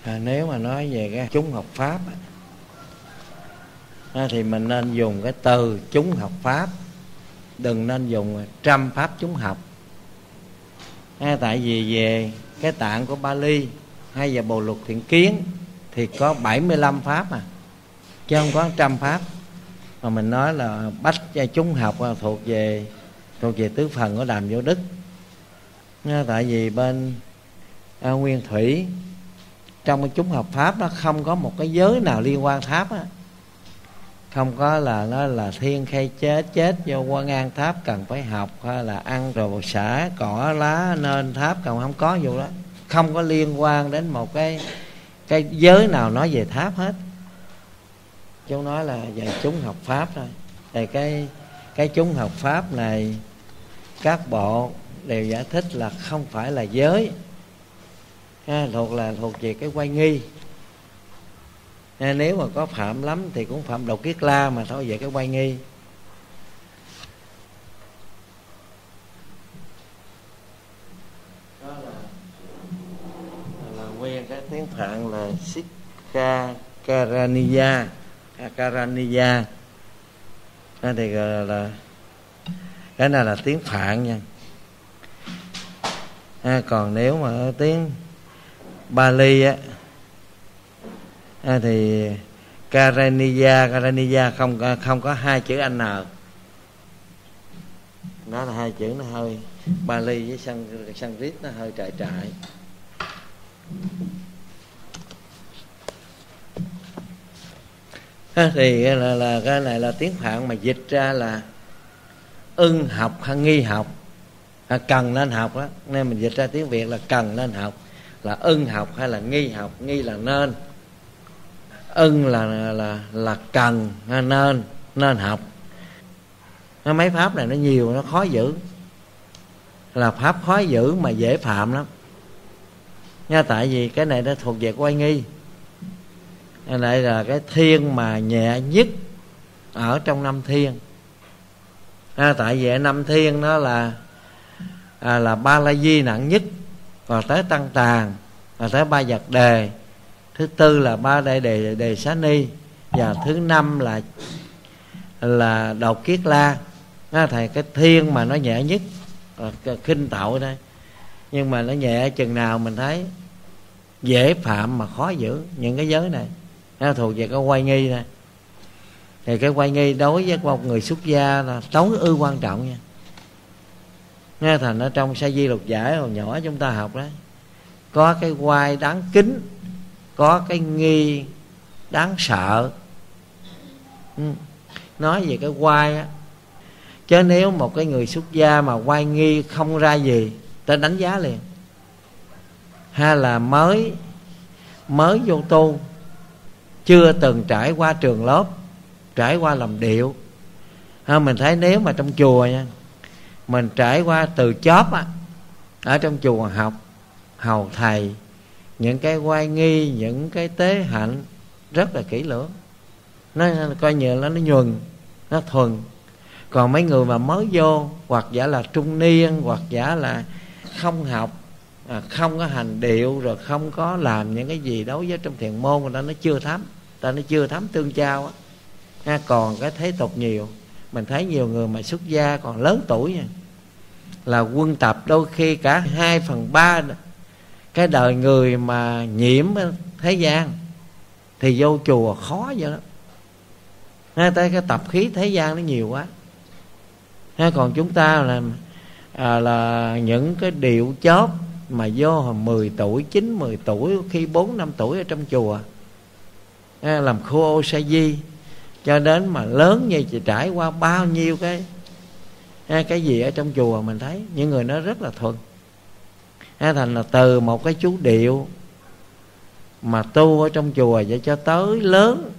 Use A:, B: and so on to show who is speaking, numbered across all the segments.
A: Nếu mà nói về cái chúng học pháp thì mình nên dùng cái từ chúng học pháp, đừng nên dùng trăm pháp chúng học. Tại vì về cái tạng của Bali hay về Bồ Lục Thiện Kiến thì có 75 pháp chứ không có 100 pháp. Mà mình nói là bách chúng học thuộc về tứ phần của Đàm Vô Đức. Tại vì bên Nguyên Thủy trong cái chúng học pháp nó không có một cái giới nào liên quan tháp không có là nó là thiên khai chết vô Quan An tháp cần phải học, hay là ăn rồi xả cỏ lá nên tháp còn không có vụ đó, không có liên quan đến một cái giới nào nói về tháp hết. Chúng nói là về chúng học pháp thôi. Thì cái chúng học pháp này các bộ đều giải thích là không phải là giới, thuộc về cái quay nghi. Nếu mà có phạm lắm thì cũng phạm Độ Kiết La mà thôi, về cái quay nghi. Đó là nguyên cái tiếng Phạn là Sikha Karaniya. Thì là cái này là tiếng Phạn nha. Còn nếu mà ở tiếng Bali thì Karaniya không có hai chữ N. Đó là hai chữ nó hơi Bali với Sanskrit nó hơi trại. Thì là cái này là tiếng Phạn mà dịch ra là ưng học hay nghi học, cần nên học đó. Nên mình dịch ra tiếng Việt là cần nên học, là ưng học hay là nghi học. Nghi là nên, ưng là cần, nên học. Mấy pháp này nó nhiều, nó khó giữ, là pháp khó giữ mà dễ phạm lắm nha. Tại vì cái này nó thuộc về quay nghi. Đây là cái thiên mà nhẹ nhất ở trong năm thiên. Tại vì năm thiên nó là Ba La Di nặng nhất, rồi tới Tăng Tàn, rồi tới Ba Vật Đề, thứ tư là Ba Đại Đề Xá Ni, và thứ năm là Đột Kiết La. Thầy cái thiên mà nó nhẹ nhất khinh tậu đây, nhưng mà nó nhẹ chừng nào mình thấy dễ phạm mà khó giữ. Những cái giới này nó thuộc về cái quay nghi này. Thì cái quay nghi đối với một người xuất gia là tối ư quan trọng nha. Nghe thành ở trong Sa Di Lục Giải hồi nhỏ chúng ta học đấy, có cái quay đáng kính, có cái nghi đáng sợ. Nói về cái quay chứ nếu một cái người xuất gia mà quay nghi không ra gì, ta đánh giá liền. Hay là mới vô tu, chưa từng trải qua trường lớp, trải qua làm điệu. Mình thấy nếu mà trong chùa nha, mình trải qua từ chóp ở trong chùa học, hầu thầy, những cái oai nghi, những cái tế hạnh rất là kỹ lưỡng. Nó coi như là nó nhuần, nó thuần. Còn mấy người mà mới vô, hoặc giả là trung niên, hoặc giả là không học, không có hành điệu, rồi không có làm những cái gì đối với trong thiền môn, người ta nó chưa thấm tương trao còn cái thế tục nhiều. Mình thấy nhiều người mà xuất gia còn lớn tuổi nha, là quân tập đôi khi cả 2/3 cái đời người mà nhiễm thế gian thì vô chùa khó vậy đó. Tới cái tập khí thế gian nó nhiều quá. Còn chúng ta là những cái điệu chóp mà vô hồi 10 tuổi, 9-10 tuổi, khi 4-5 tuổi ở trong chùa, làm khu ô sa di, cho đến mà lớn như chị trải qua bao nhiêu cái gì ở trong chùa. Mình thấy những người nó rất là thuần. Thành là từ một cái chú điệu mà tu ở trong chùa vậy cho tới lớn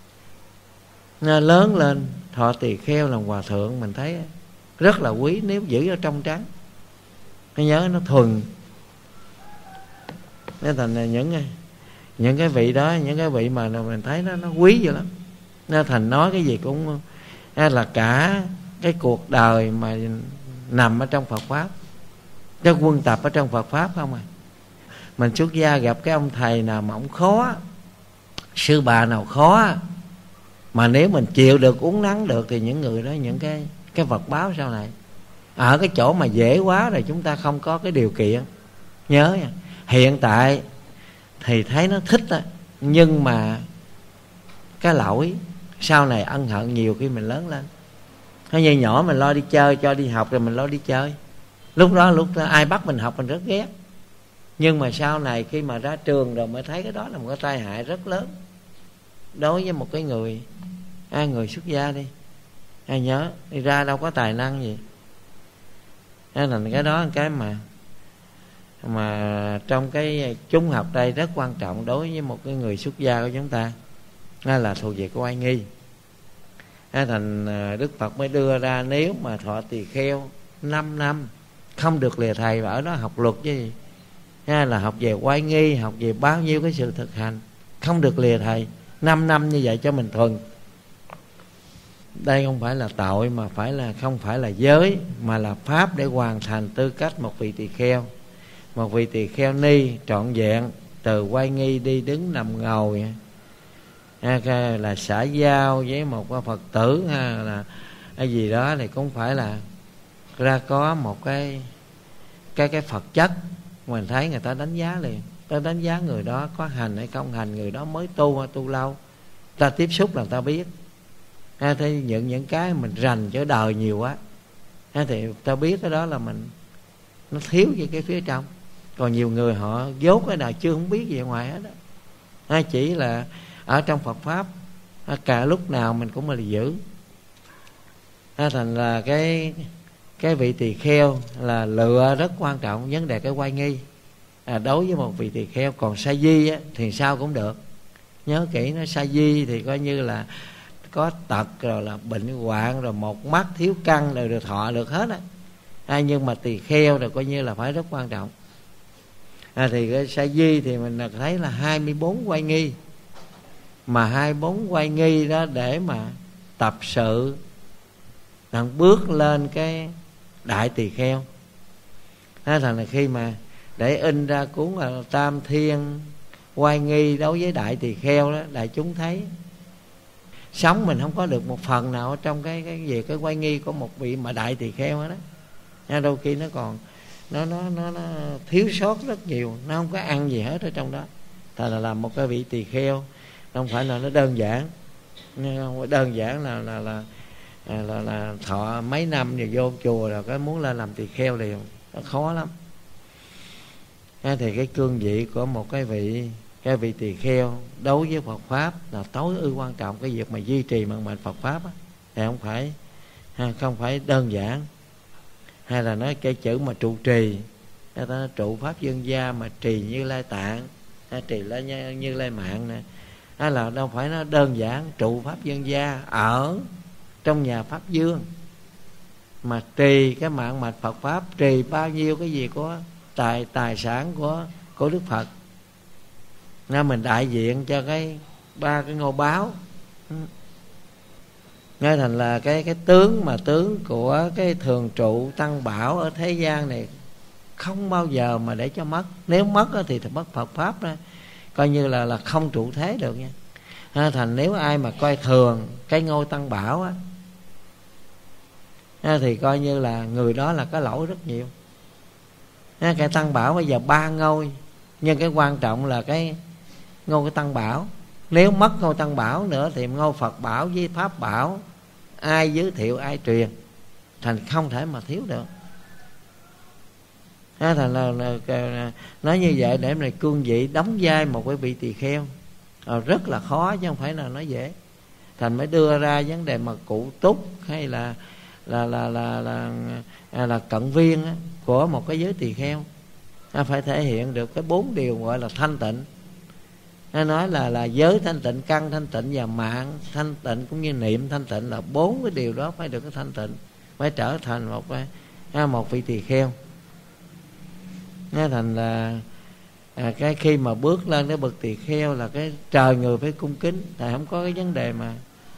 A: lên thọ tỳ kheo làm hòa thượng, mình thấy rất là quý nếu giữ ở trong trắng. Nó nhớ nó thuần. Nên thành là những cái vị đó, những cái vị mà mình thấy nó quý vậy lắm. Nên thành nói cái gì cũng là cả cái cuộc đời mà nằm ở trong Phật pháp, cái quân tập ở trong Phật pháp không Mình xuất gia gặp cái ông thầy nào mà ông khó, sư bà nào khó, mà nếu mình chịu được uống nắng được, thì những người đó những cái vật báo sau này. Ở cái chỗ mà dễ quá rồi chúng ta không có cái điều kiện. Nhớ nha, hiện tại thì thấy nó thích đó, nhưng mà cái lỗi sau này ân hận nhiều khi mình lớn lên. Hay như nhỏ mình lo đi chơi, cho đi học rồi mình lo đi chơi, lúc đó ai bắt mình học mình rất ghét. Nhưng mà sau này khi mà ra trường rồi mới thấy cái đó là một cái tai hại rất lớn đối với một cái người người xuất gia đi. Nhớ đi ra đâu có tài năng gì, nên cái đó cái mà trong cái chúng học đây rất quan trọng đối với một cái người xuất gia của chúng ta, là thuộc về cái oai nghi. Thành Đức Phật mới đưa ra, nếu mà thọ tỳ kheo 5 năm không được lìa thầy, và ở đó học luật chứ gì, là học về oai nghi, học về bao nhiêu cái sự thực hành, không được lìa thầy 5 năm như vậy cho mình thuần. Đây không phải là tội, mà không phải là giới, mà là pháp để hoàn thành tư cách một vị tỳ kheo. Một vị tỳ kheo ni trọn vẹn, từ oai nghi đi đứng nằm ngồi, là xã giao với một Phật tử, hay là cái gì đó, thì cũng phải là ra có một cái Phật chất. Mình thấy người ta đánh giá liền, ta đánh giá người đó có hành hay không hành, người đó mới tu hay tu lâu, ta tiếp xúc là ta biết. Thì những cái mình rành cho đời nhiều quá, thì ta biết cái đó là nó thiếu gì cái phía trong. Còn nhiều người họ dốt cái nào chưa không biết gì ngoài hết đó. Chỉ là ở trong Phật pháp cả lúc nào mình cũng là giữ. Thành là cái vị tỳ kheo là lựa rất quan trọng vấn đề cái oai nghi đối với một vị tỳ kheo. Còn sa di thì sao cũng được. Nhớ kỹ, nó sa di thì coi như là có tật rồi, là bệnh hoạn rồi, một mắt thiếu căn đều được thọ được hết á. Nhưng mà tỳ kheo rồi coi như là phải rất quan trọng. Thì cái sa di thì mình thấy là 24 oai nghi, mà 24 oai nghi đó để mà tập sự bước lên cái đại tỳ kheo. Thành là khi mà để in ra cuốn là Tam Thiên oai nghi đối với đại tỳ kheo đó, đại chúng thấy sống mình không có được một phần nào ở trong cái về cái oai nghi của một vị mà đại tỳ kheo đó. Đôi khi nó còn nó thiếu sót rất nhiều, nó không có ăn gì hết ở trong đó. Thành là làm một cái vị tỳ kheo không phải là nó đơn giản. Đơn giản là thọ mấy năm rồi vô chùa rồi cái muốn lên làm tỳ kheo liền, nó khó lắm. Thì cái cương vị của một cái vị tỳ kheo đối với Phật pháp là tối ưu quan trọng. Cái việc mà duy trì vận mệnh Phật pháp thì không phải đơn giản. Hay là nói cái chữ mà trụ trì, người ta trụ pháp dương gia mà trì Như Lai Tạng, trì Như Lai Mạng nè, là đâu phải nó đơn giản. Trụ pháp dương gia ở trong nhà pháp dương, mà trì cái mạng mạch Phật pháp, trì bao nhiêu cái gì của tài sản của Đức Phật. Nên mình đại diện cho ba cái ngôi báo. Nghe thành là cái tướng của cái thường trụ tăng bảo ở thế gian này không bao giờ mà để cho mất. Nếu mất thì mất Phật pháp đó, coi như là không trụ thế được nha. Thành nếu ai mà coi thường cái ngôi tăng bảo thì coi như là người đó là có lỗi rất nhiều. Cái tăng bảo bây giờ 3 ngôi, nhưng cái quan trọng là cái ngôi cái tăng bảo. Nếu mất ngôi tăng bảo nữa thì ngôi Phật bảo với Pháp bảo ai giới thiệu ai truyền, thành không thể mà thiếu được. Thành là nói như vậy để này cương vị đóng vai một cái vị tỳ kheo rất là khó, chứ không phải là nói dễ. Thành mới đưa ra vấn đề mà cụ túc hay là cận viên của một cái giới tỳ kheo phải thể hiện được cái 4 điều gọi là thanh tịnh. Nó nói là giới thanh tịnh, căn thanh tịnh và mạng thanh tịnh cũng như niệm thanh tịnh, là 4 cái điều đó phải được cái thanh tịnh, phải trở thành một vị tỳ kheo. Nó thành là cái khi mà bước lên cái bậc tỳ kheo là cái trời người phải cung kính, tại không có cái vấn đề mà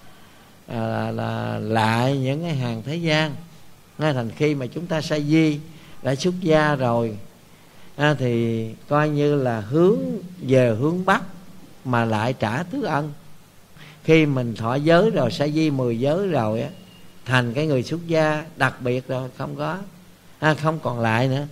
A: là lại những cái hàng thế gian. Nó thành khi mà chúng ta sa di đã xuất gia rồi thì coi như là hướng về hướng Bắc mà lại trả tứ ân. Khi mình thọ giới rồi, sa di 10 giới rồi á, thành cái người xuất gia đặc biệt rồi, không có không còn lại nữa.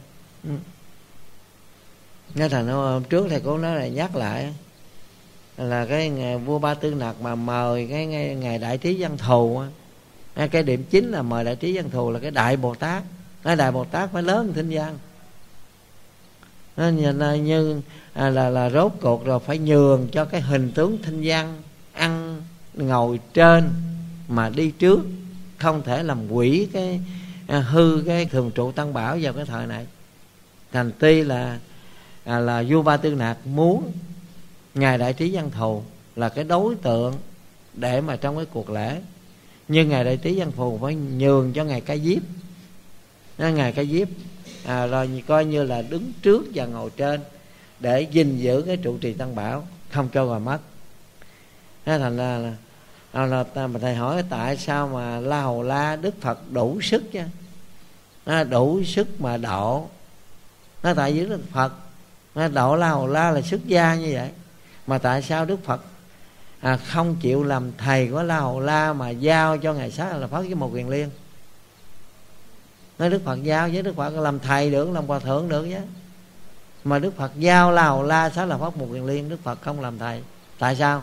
A: Nên thành hôm trước thầy cô nói là nhắc lại là cái ngày vua Ba Tư Nặc mà mời cái ngày Đại Trí Văn Thù á, cái điểm chính là mời Đại Trí Văn Thù là cái Đại Bồ Tát. Cái Đại Bồ Tát phải lớn hơn Thinh Văn. Nó như là rốt cuộc rồi phải nhường cho cái hình tướng Thinh Văn ăn ngồi trên mà đi trước, không thể làm quỷ cái hư cái thường trụ Tăng Bảo vào cái thời này. Thành tuy là vua Ba Tư Nặc muốn ngài Đại Trí Văn Thù là cái đối tượng để mà trong cái cuộc lễ, nhưng ngài Đại Trí Văn Thù phải nhường cho ngài Ca Diếp. Ngài Ca Diếp rồi coi như là đứng trước và ngồi trên để gìn giữ cái trụ trì Tăng Bảo, không cho mà mất. Thành ra là thầy hỏi tại sao mà La Hầu La Đức Phật đủ sức chứ, đủ sức mà độ. Tại vì Đức Phật độ La Hầu La là xuất gia như vậy, mà tại sao Đức Phật không chịu làm thầy của La Hầu La mà giao cho ngài Xá Lợi Phất với Một Kiền Liên? Nói Đức Phật giao với Đức Phật làm thầy được, làm hòa thượng được chứ, mà Đức Phật giao La Hầu La, Xá Lợi Phất, Một Kiền Liên, Đức Phật không làm thầy. Tại sao?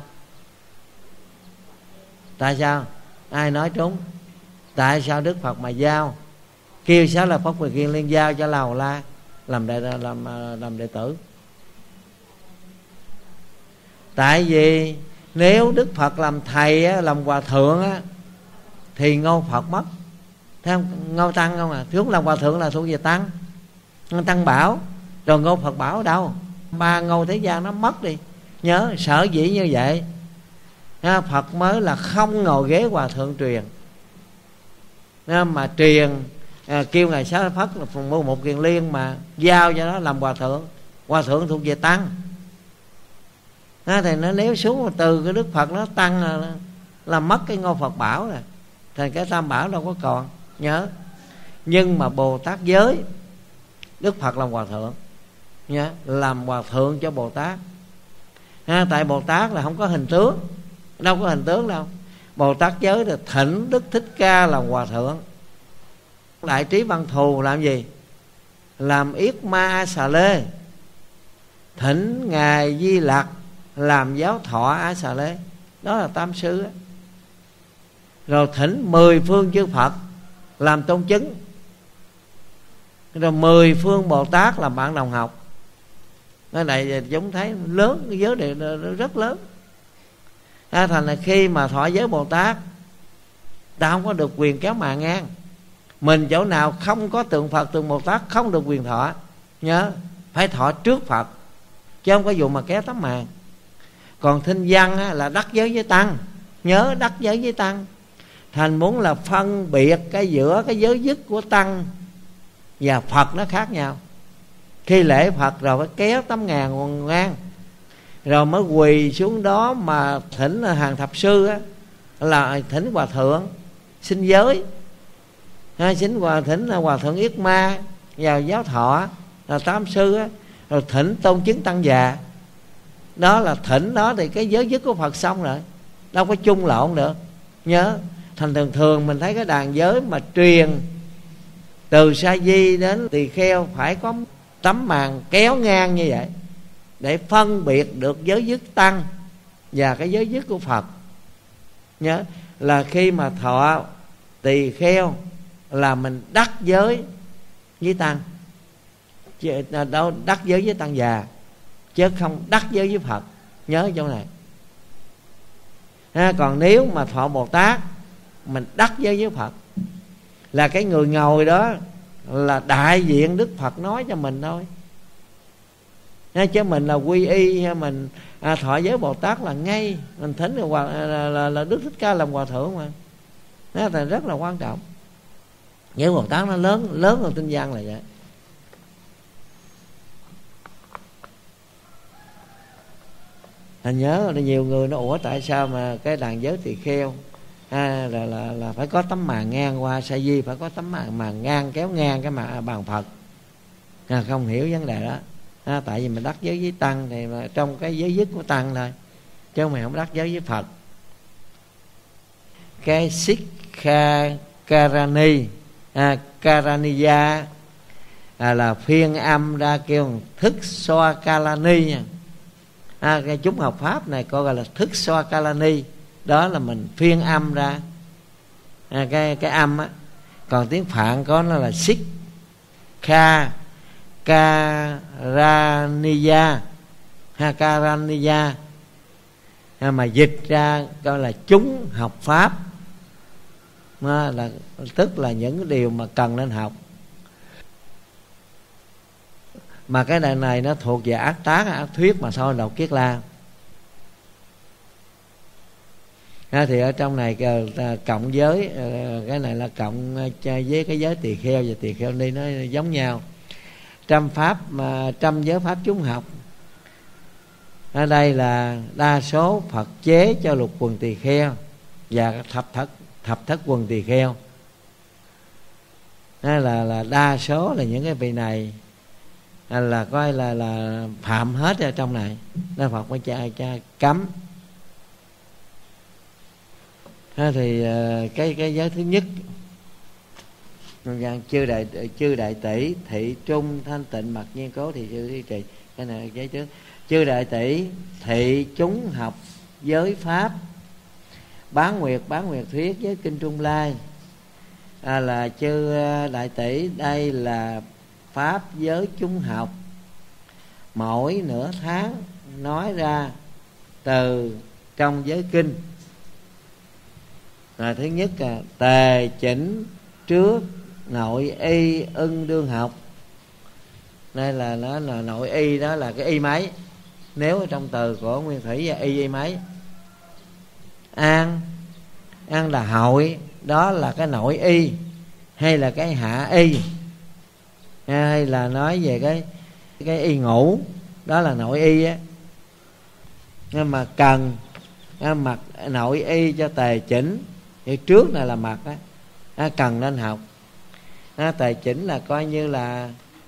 A: Tại sao? Ai nói trúng? Tại sao Đức Phật mà giao, kêu Xá Lợi Phất, Một Kiền Liên giao cho La Hầu La làm đệ tử? Tại vì nếu Đức Phật làm thầy á, làm hòa thượng á, thì Ngô Phật mất. Thấy không? Ngô Tăng không à? Thiếu làm hòa thượng là thuộc về Tăng, Tăng Bảo. Rồi Ngô Phật Bảo đâu? Ba Ngô Thế Gian nó mất đi. Nhớ sở dĩ như vậy Phật mới là không ngồi ghế hòa thượng truyền, mà truyền kêu ngài Xá Lợi Phất là Một Kiền Liên mà giao cho nó làm hòa thượng. Hòa thượng thuộc về Tăng. Thì nó nếu xuống từ cái Đức Phật nó Tăng là mất cái Ngô Phật Bảo rồi, thành cái Tam Bảo đâu có còn. Nhớ. Nhưng mà Bồ Tát giới Đức Phật làm hòa thượng, nhớ, làm hòa thượng cho Bồ Tát. Tại Bồ Tát là không có hình tướng, đâu có hình tướng đâu. Bồ Tát giới là thỉnh Đức Thích Ca làm hòa thượng. Đại Trí Văn Thù làm gì? Làm Yết Ma A Xà Lê. Thỉnh ngài Di Lặc làm giáo thọ A Xà Lê. Đó là tam sư á. Rồi thỉnh 10 phương chư Phật làm tôn chứng. Rồi 10 phương Bồ Tát làm bạn đồng học. Cái này chúng thấy lớn, cái giới này rất lớn. Thành là khi mà thọ giới Bồ Tát, ta không có được quyền kéo màn ngang. Mình chỗ nào không có tượng Phật, tượng Bồ Tát không được quyền thọ. Nhớ, phải thọ trước Phật, chứ không có vụ mà kéo tấm màn. Còn Thinh Văn á, là đắc giới với Tăng. Nhớ, đắc giới với Tăng. Thành muốn là phân biệt cái giữa cái giới dứt của Tăng và Phật nó khác nhau. Khi lễ Phật rồi phải kéo tấm ngàn ngang, rồi mới quỳ xuống đó mà thỉnh hàng thập sư á, là thỉnh hòa thượng xin giới, thỉnh hòa thượng Yết Ma vào giáo thọ là tam sư á, rồi thỉnh tôn chứng tăng già. Đó là thỉnh đó thì cái giới dứt của Phật xong rồi, đâu có chung lộn được. Nhớ, thành thường mình thấy cái đàn giới mà truyền từ Sa Di đến Tỳ Kheo phải có tấm màn kéo ngang như vậy để phân biệt được giới dứt Tăng và cái giới dứt của Phật. Nhớ là khi mà thọ Tỳ Kheo là mình đắc giới với Tăng, đâu đắc giới với Tăng già, chứ không đắc giới với Phật. Nhớ chỗ này. Còn nếu mà thọ Bồ Tát, mình đắc giới với Phật, là cái người ngồi đó là đại diện Đức Phật nói cho mình thôi. Chứ mình là quy y hay mình thọ giới Bồ Tát là ngay mình thỉnh là Đức Thích Ca làm hòa thượng mà. Nó là rất là quan trọng. Giới Bồ Tát nó lớn hơn Tinh Văn là vậy. Thành nhớ là nhiều người nó ủa tại sao mà cái đàn giới tỳ kheo là phải có tấm màn ngang qua Sa Di, phải có tấm màn ngang kéo ngang cái bàn Phật. Không hiểu vấn đề đó. Tại vì mình đắc giới với tăng thì mà trong cái giới dứt của tăng thôi, chứ mày không đắc giới với Phật. Cái Sikha Karani Karaniya là phiên âm ra kêu thức xoa Kalani nha. Cái chúng học pháp này gọi là thức xoa Kalani, đó là mình phiên âm ra cái âm á. Còn tiếng Phạn có nó là Sikha Karaniya Karaniya, mà dịch ra gọi là chúng học pháp, là tức là những điều mà cần nên học. Mà cái này nó thuộc về ác tán ác thuyết mà thôi, Độc Kiết La. Thì ở trong này cộng giới, cái này là cộng với cái giới tỳ kheo và tỳ kheo ni nó giống nhau. Trăm pháp mà trăm giới pháp chúng học, ở đây là đa số Phật chế cho lục quần tỳ kheo và thập thất quần tỳ kheo. Là đa số là những cái vị này là coi là phạm hết ở trong này, nên Phật mới cha cấm. Thì cái giới thứ nhất, chư đại tỷ thị trung thanh tịnh mặc nhiên cố thì chư trì. Cái này giới trước. Chư đại tỷ thị chúng học giới pháp, bán nguyệt thuyết với kinh Trung Lai. Là chư đại tỷ, đây là pháp giới chúng học, mỗi nửa tháng nói ra từ trong giới kinh. Thứ nhất là tề chỉnh trước nội y ưng đương học. Đây là nó là nội y, đó là cái y mấy. Nếu ở trong từ của Nguyên Thủy là y mấy. An là hội, đó là cái nội y hay là cái hạ y, hay là nói về cái y ngủ, đó là nội y á. Nhưng mà cần mặc nội y cho tề chỉnh, thì trước này là mặt á, cần nên học. Tề chỉnh là coi như là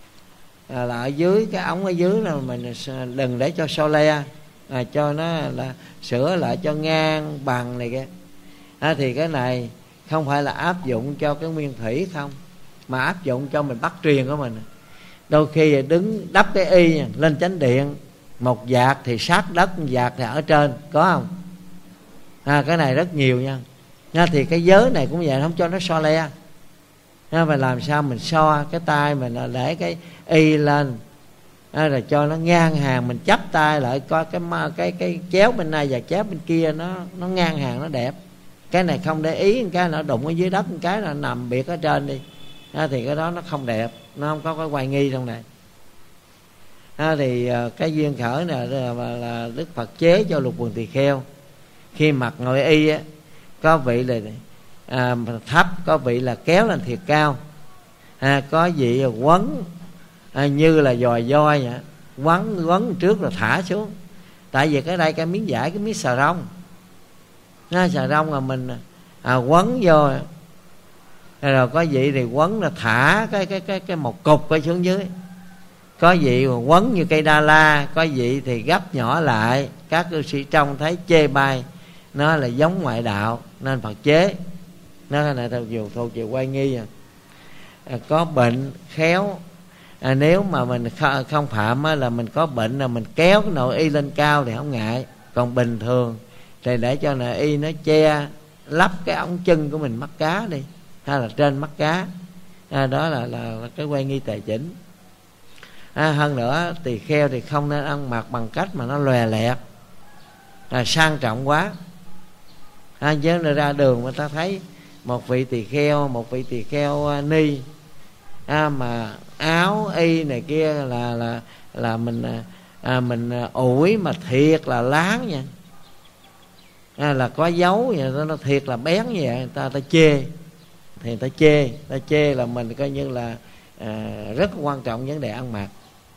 A: ở dưới cái ống ở dưới là mình đừng để cho so le, cho nó là sửa lại cho ngang bằng này kia. Thì cái này không phải là áp dụng cho cái Nguyên Thủy không, mà áp dụng cho mình bắt truyền của mình. Đôi khi đứng đắp cái y lên chánh điện, một vạt thì sát đất, một vạt thì ở trên, có không? Cái này rất nhiều nha. Thì cái giới này cũng vậy, không cho nó so le. Và làm sao mình so cái tay mình để cái y lên, rồi cho nó ngang hàng, mình chắp tay lại coi cái chéo bên này và chéo bên kia nó ngang hàng, nó đẹp. Cái này không để ý, cái nó đụng ở dưới đất, cái là nằm biệt ở trên đi, thì cái đó nó không đẹp, nó không có cái hoài nghi trong này. Thì cái duyên khởi này là Đức Phật chế cho lục quần tỳ kheo. Khi mặc nội y á, có vị là thấp, có vị là kéo lên thiệt cao, có vị là quấn như là dòi voi vậy, quấn trước rồi thả xuống. Tại vì cái đây cái miếng vải, cái miếng xà rông, xà rông là mình quấn vô, rồi có vị thì quấn là thả cái một cục ở xuống dưới, có vị mà quấn như cây đa la, có vị thì gấp nhỏ lại. Các cư sĩ trong thấy chê bai, nó là giống ngoại đạo nên Phật chế. Nó này thuộc về oai nghi. Có bệnh khéo, nếu mà mình không phạm là mình có bệnh là mình kéo cái nội y lên cao thì không ngại. Còn bình thường thì để cho nội y nó che lắp cái ống chân của mình, mắt cá đi, hay là trên mắt cá. Đó là cái oai nghi tề chỉnh. Hơn nữa tỳ kheo thì không nên ăn mặc bằng cách mà nó lòe lẹt, sang trọng quá. Chứ ra đường mà ta thấy một vị tỳ kheo ni mà áo y này kia là mình ủi mà thiệt là láng nha, là có dấu vậy, nó thiệt là bén như vậy, ta chê. Thì ta chê là mình coi như là rất quan trọng vấn đề ăn mặc.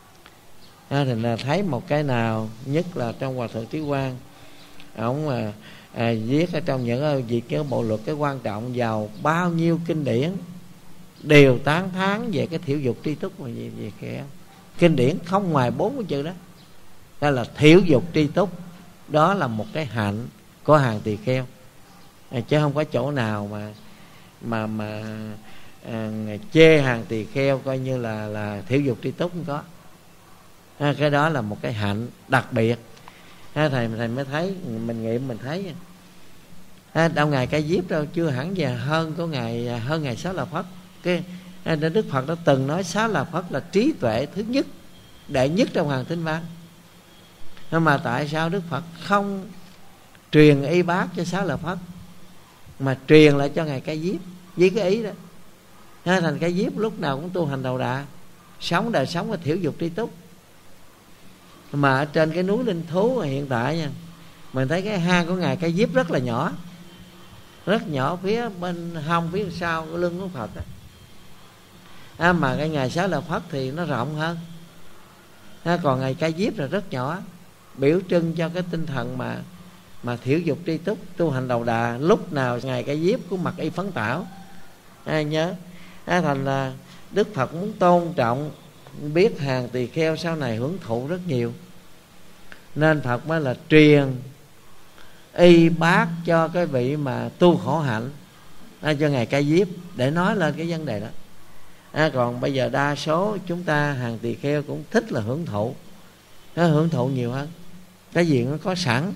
A: Thì là thấy một cái nào, nhất là trong Hòa Thượng Trí Quang, ông viết ở trong những việc cái bộ luật cái quan trọng vào bao nhiêu kinh điển đều tán thán về cái thiểu dục tri túc mà gì kẻ kinh điển không ngoài 4 cái chữ đó. Đó là thiểu dục tri túc. Đó là một cái hạnh của hàng tỳ kheo, chứ không có chỗ nào mà chê hàng tỳ kheo coi như là thiểu dục tri túc, không có. Cái đó là một cái hạnh đặc biệt. Thầy mới thấy, mình nghiệm mình thấy đâu ngài Ca Diếp đâu chưa hẳn về hơn ngài Xá Lợi Phất. Cái Đức Phật đã từng nói Xá Lợi Phất là trí tuệ thứ nhất, đệ nhất trong hàng thinh văn. Nhưng mà tại sao Đức Phật không truyền y bát cho Xá Lợi Phất mà truyền lại cho ngài Ca Diếp với cái ý đó? Thành Ca Diếp lúc nào cũng tu hành đầu đà, sống đời sống và thiểu dục tri túc. Mà ở trên cái núi Linh Thú hiện tại nha, mình thấy cái hang của ngài Ca Diếp rất là nhỏ, rất nhỏ, phía bên hông, phía sau cái lưng của Phật đó. Mà cái ngài Xá Lợi Phất thì nó rộng hơn. Còn ngài Ca Diếp là rất nhỏ, biểu trưng cho cái tinh thần mà thiểu dục tri túc, tu hành đầu đà. Lúc nào ngài Ca Diếp cũng mặc y phấn tảo, nhớ. Thành là Đức Phật muốn tôn trọng, biết hàng tỳ kheo sau này hưởng thụ rất nhiều, nên Phật mới là truyền y bát cho cái vị mà tu khổ hạnh, cho ngài Ca Diếp, để nói lên cái vấn đề đó. Còn bây giờ đa số chúng ta hàng tỳ kheo cũng thích là hưởng thụ, nó hưởng thụ nhiều hơn cái gì nó có sẵn.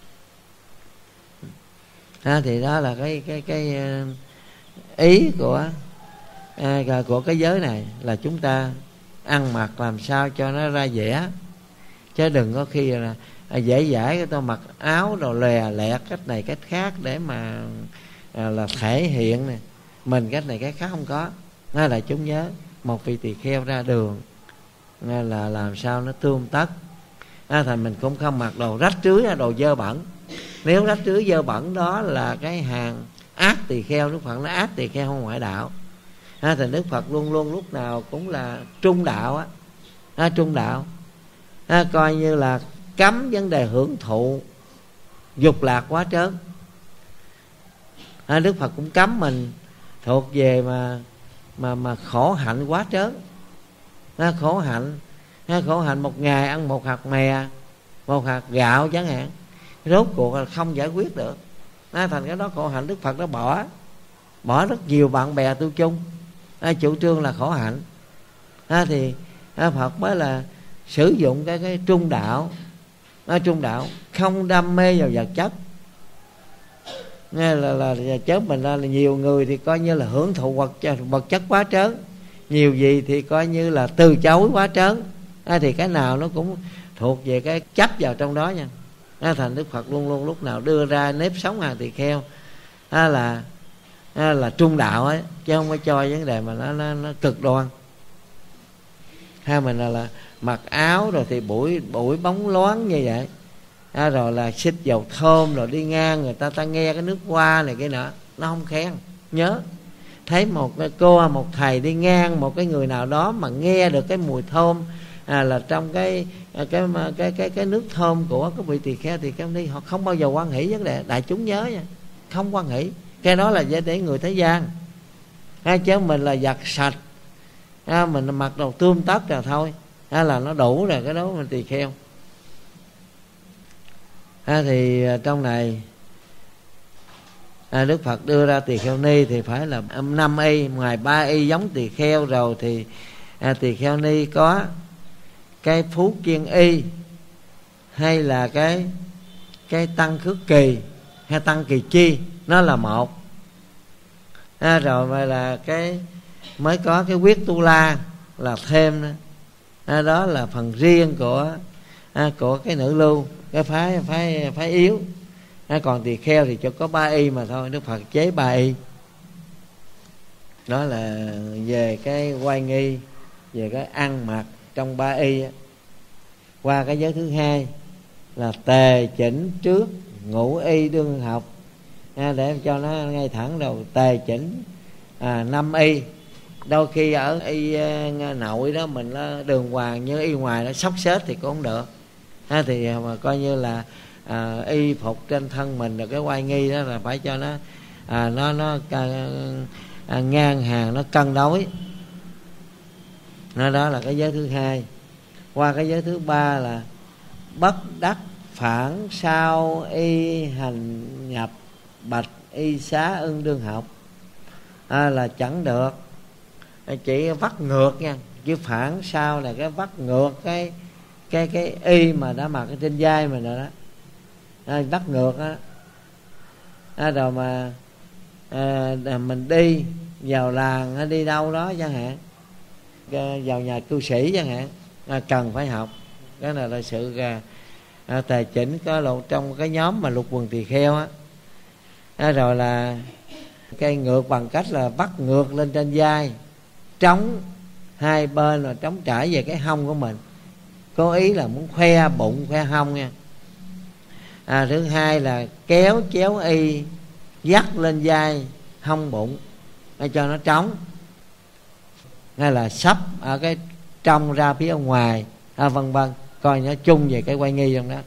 A: Thì đó là cái ý của cái giới này, là chúng ta ăn mặc làm sao cho nó ra vẻ, chứ đừng có khi là dễ dãi cái tôi mặc áo đồ lè lẹt cách này cách khác để mà là thể hiện này, mình cách này cách khác không có. Nó là chúng nhớ, một vị tỳ kheo ra đường là làm sao nó tươm tất. Thành mình cũng không mặc đồ rách rưới, đồ dơ bẩn. Nếu rách rưới dơ bẩn đó là cái hàng ác tỳ kheo. Đức Phật nó ác tỳ kheo không ngoại đạo. Thì Đức Phật luôn luôn lúc nào cũng là trung đạo á, trung đạo. Coi như là cấm vấn đề hưởng thụ dục lạc quá trớn. Đức Phật cũng cấm mình thuộc về mà khổ hạnh quá trớn. Khổ hạnh một ngày ăn một hạt mè, một hạt gạo chẳng hạn, rốt cuộc là không giải quyết được. Thành cái đó khổ hạnh. Đức Phật đã bỏ rất nhiều bạn bè tu chung, chủ trương là khổ hạnh. Thì Phật mới là sử dụng cái trung đạo. Trung đạo không đam mê vào vật chất. Nghe là chớp mình ra là nhiều người thì coi như là hưởng thụ vật chất quá trớn, nhiều gì thì coi như là từ chối quá trớn. Thì cái nào nó cũng thuộc về cái chấp vào trong đó nha. Thành Đức Phật luôn luôn lúc nào đưa ra nếp sống hàng tỳ kheo là trung đạo ấy, chứ không có cho vấn đề mà nó cực đoan. Mình là mặc áo rồi thì bụi bóng loáng như vậy, rồi là xịt dầu thơm, rồi đi ngang người ta nghe cái nước hoa này cái nọ, nó không khen. Nhớ, thấy một cái cô, một thầy đi ngang một cái người nào đó mà nghe được cái mùi thơm là trong cái nước thơm của cái vị tỳ kheo thì đi, họ không bao giờ hoan hỷ vấn đề. Đại chúng nhớ nha, không hoan hỷ. Cái đó là để người thế gian, chứ mình là giặt sạch, mình mặc đồ tươm tất rồi thôi, là nó đủ rồi. Cái đó mình tỳ kheo. Thì trong này Đức Phật đưa ra tỳ kheo ni thì phải là 5 y. Ngoài 3 y giống tỳ kheo rồi thì tỳ kheo ni có cái phú kiên y, hay là cái tăng khước kỳ, hay tăng kỳ chi, nó là một. Rồi mà là cái mới có cái quyết tu la là thêm đó. Đó là phần riêng của cái nữ lưu, cái phái yếu. Còn tỳ kheo thì cho có 3 y mà thôi. Đức Phật chế 3 y. Đó là về cái oai nghi, về cái ăn mặc trong 3 y. Qua cái giới thứ hai là tề chỉnh trước ngũ y đương học, để cho nó ngay thẳng đầu. Tề chỉnh 5 y. Đôi khi ở y nội đó mình nó đường hoàng như y ngoài nó sóc xếp thì cũng không được. Thì mà coi như là y phục trên thân mình rồi cái oai nghi đó là phải cho nó ngang hàng, nó cân đối. Đó là cái giới thứ hai. Qua cái giới thứ ba là bất đắc phản sao y hành nhập bạch y xá ưng đương học. Là chẳng được, chỉ vắt ngược nha, chứ phản sao là cái vắt ngược cái y mà đã mặc ở trên vai mình rồi đó, vắt ngược đó. Rồi mà mình đi vào làng hay đi đâu đó chẳng hạn, vào nhà cư sĩ chẳng hạn, cần phải học. Cái này là sự tề chỉnh có lộ trong cái nhóm mà lục quần tỳ kheo á. Rồi là cái ngược bằng cách là vắt ngược lên trên vai, trống hai bên, là trống trải về cái hông của mình, cố ý là muốn khoe bụng khoe hông nha. Thứ hai là kéo chéo y dắt lên vai hông bụng để cho nó trống, hay là sắp ở cái trong ra phía ngoài, vân vân, coi nó chung về cái quay nghi trong đó.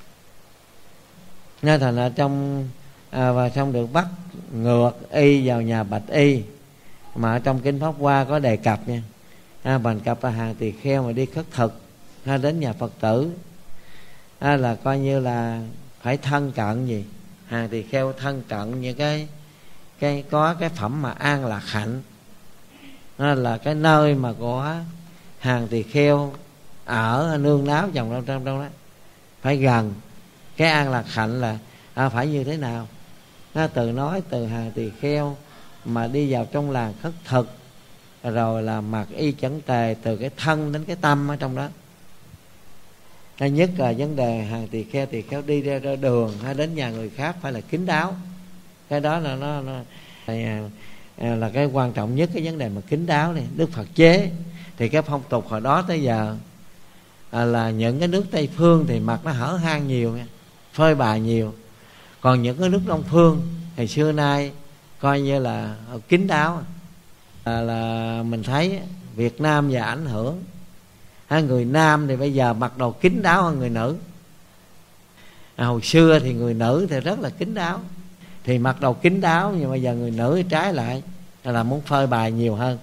A: Nên thành là trong và xong được bắt ngược y vào nhà bạch y, mà ở trong kinh Pháp Hoa có đề cập nha. Bằng cặp là hàng tỳ kheo mà đi khất thực đến nhà Phật tử, là coi như là phải thân cận gì, hàng tỳ kheo thân cận như cái có cái phẩm mà an lạc hạnh, là cái nơi mà có hàng tỳ kheo ở nương náu trong đó, phải gần. Cái an lạc hạnh là phải như thế nào? Từ nói từ hàng tỳ kheo mà đi vào trong làng khất thực, rồi là mặc y chẩn tề, từ cái thân đến cái tâm ở trong đó. Nhất là vấn đề hàng tỳ kheo đi ra đường hay đến nhà người khác phải là kín đáo. Cái đó là nó là cái quan trọng nhất, cái vấn đề mà kín đáo này. Đức Phật chế thì cái phong tục hồi đó tới giờ là những cái nước Tây phương thì mặt nó hở hang nhiều nha, phơi bày nhiều. Còn những cái nước Đông phương thì xưa nay coi như là kín đáo. Là mình thấy Việt Nam và ảnh hưởng, người nam thì bây giờ mặc đồ kín đáo hơn người nữ. Hồi xưa thì người nữ thì rất là kín đáo, thì mặc đồ kín đáo, nhưng bây giờ người nữ trái lại là muốn phơi bày nhiều hơn.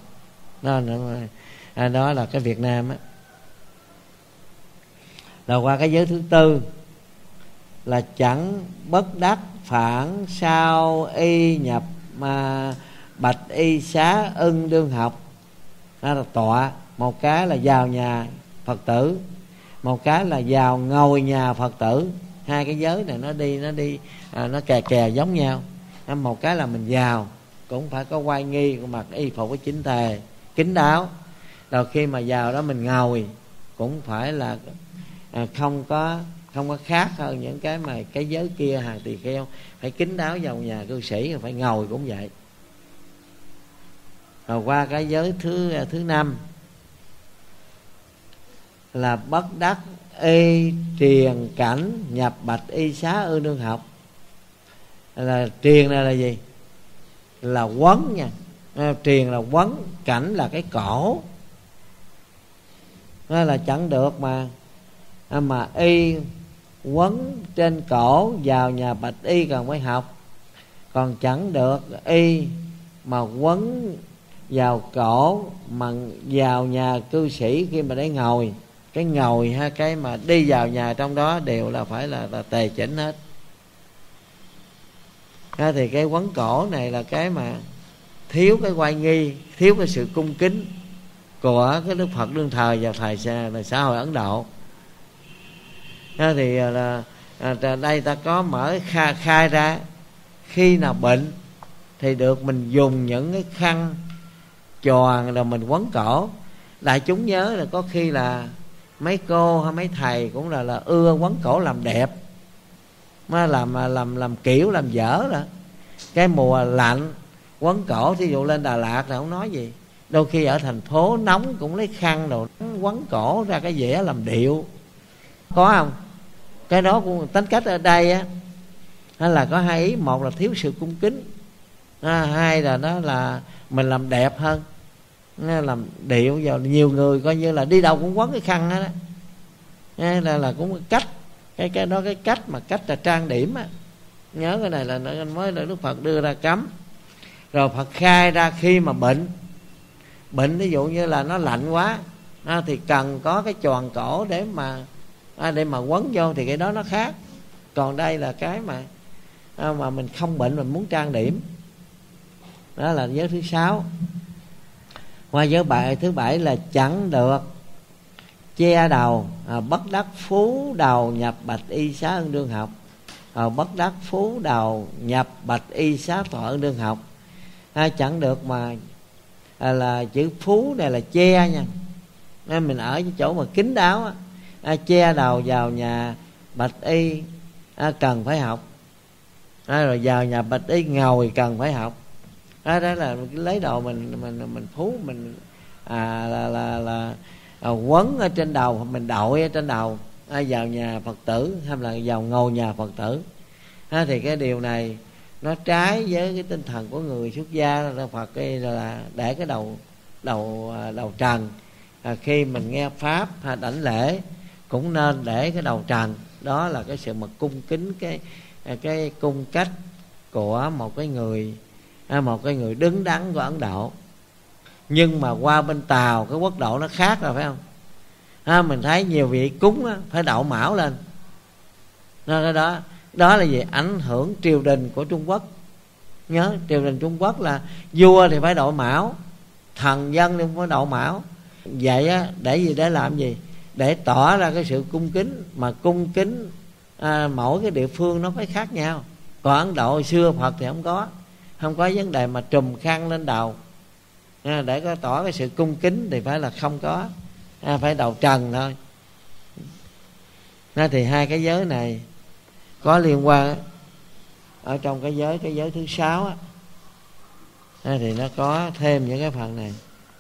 A: Đó là cái Việt Nam á. Rồi qua cái giới thứ tư là chẳng bất đắc phản sao y nhập mà bạch y xá ưng đương học. Đó là tọa, một cái là vào nhà Phật tử, một cái là vào ngồi nhà Phật tử. Hai cái giới này nó kè giống nhau. Một cái là mình vào cũng phải có oai nghi, mặc y phục có chỉnh tề kín đáo. Rồi khi mà vào đó mình ngồi cũng phải là không có khác hơn những cái mà cái giới kia hàng tỳ kheo phải kín đáo vào nhà cư sĩ, phải ngồi cũng vậy. Rồi qua cái giới thứ năm là bất đắc y triền cảnh nhập bạch y xá ư nương học. Là triền này là gì? Là quấn nha. Triền là quấn, cảnh là cái cổ. Đó là chẳng được mà y quấn trên cổ vào nhà bạch y còn phải học. Còn chẳng được y mà quấn vào cổ mà vào nhà cư sĩ khi mà để ngồi. Cái ngồi hay cái mà đi vào nhà trong đó đều là phải là tề chỉnh hết. Thì cái quấn cổ này là cái mà thiếu cái oai nghi, thiếu cái sự cung kính của cái Đức Phật đương thời vào thời xã hội Ấn Độ. Thì là đây ta có mở khai ra, khi nào bệnh thì được mình dùng những cái khăn tròn rồi mình quấn cổ. Đại chúng nhớ là có khi là mấy cô hay mấy thầy cũng là ưa quấn cổ làm đẹp, mà làm kiểu làm dở đó. Cái mùa lạnh quấn cổ, thí dụ lên Đà Lạt là không nói gì, đôi khi ở thành phố nóng cũng lấy khăn đồ quấn cổ ra cái vẻ làm điệu, có không? Cái đó cũng tính cách ở đây á, là có hai ý. Một là thiếu sự cung kính, hai là nó là mình làm đẹp hơn, làm điệu vào. Nhiều người coi như là đi đâu cũng quấn cái khăn đó, là cũng cách cái đó, cái cách là trang điểm á. Nhớ cái này là mới là Đức Phật đưa ra cấm. Rồi Phật khai ra khi mà bệnh ví dụ như là nó lạnh quá, thì cần có cái choàng cổ để mà quấn vô, thì cái đó nó khác. Còn đây là cái mà mình không bệnh, mình muốn trang điểm. Đó là giới thứ 6. Qua giới thứ 7 là chẳng được che đầu, bất đắc phú đầu nhập bạch y xá ân đương học. Bất đắc phú đầu nhập bạch y xá thọ ân đương học. Chẳng được mà là chữ phú này là che nha. Mình ở cái chỗ mà kín đáo che đầu vào nhà bạch y cần phải học. Rồi vào nhà bạch y ngồi cần phải học. Đó là lấy đồ mình phú, mình là quấn ở trên đầu, mình đội ở trên đầu vào nhà Phật tử, hay là vào ngồi nhà Phật tử. Thì cái điều này nó trái với cái tinh thần của người xuất gia. Là Phật là để cái đầu trần. Khi mình nghe pháp hay đảnh lễ cũng nên để cái đầu trần. Đó là cái sự mà cung kính, cái cung cách của một cái người đứng đắn của Ấn Độ. Nhưng mà qua bên Tàu, cái quốc độ nó khác rồi, phải không? Mình thấy nhiều vị cúng phải đậu mão lên. Đó là gì? Ảnh hưởng triều đình của Trung Quốc. Nhớ triều đình Trung Quốc là vua thì phải đậu mão, thần dân thì không phải đậu mão. Vậy để gì? Để làm gì? Để tỏ ra cái sự cung kính. Mà cung kính mỗi cái địa phương nó phải khác nhau. Còn Ấn Độ hồi xưa Phật thì không có vấn đề mà trùm khăn lên đầu. Để có tỏ cái sự cung kính thì phải là không có, phải đầu trần thôi. Thì hai cái giới này có liên quan ở trong cái giới thứ 6 thì nó có thêm những cái phần này.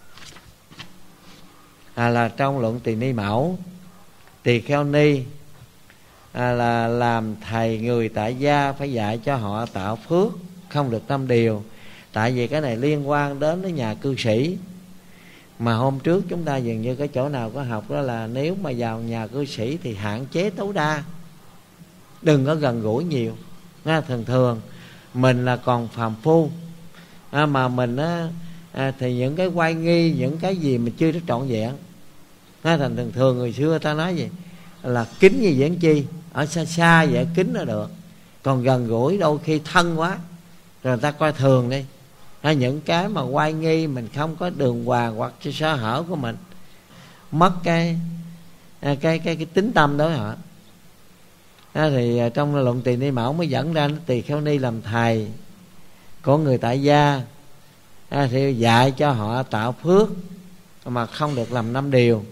A: Là trong luận Tỳ Ni Mẫu, Tỳ Kheo Ni là làm thầy người tại gia phải dạy cho họ tạo phước, không được 5 điều. Tại vì cái này liên quan đến cái nhà cư sĩ. Mà hôm trước chúng ta dường như cái chỗ nào có học đó là nếu mà vào nhà cư sĩ thì hạn chế tối đa, đừng có gần gũi nhiều. Thường mình là còn phàm phu, mà mình thì những cái oai nghi, những cái gì mình chưa có trọn vẹn. Thường người xưa ta nói gì là kính như diễn chi, ở xa xa vậy kính nó được, còn gần gũi đôi khi thân quá rồi người ta coi thường đi. Những cái mà oai nghi mình không có đường hoàng hoặc sơ hở của mình, mất cái tính tâm đối họ. Thì trong luận Tỳ Ni Mẫu mới dẫn ra Tỳ Kheo Ni làm thầy của người tại gia thì dạy cho họ tạo phước mà không được làm 5 điều.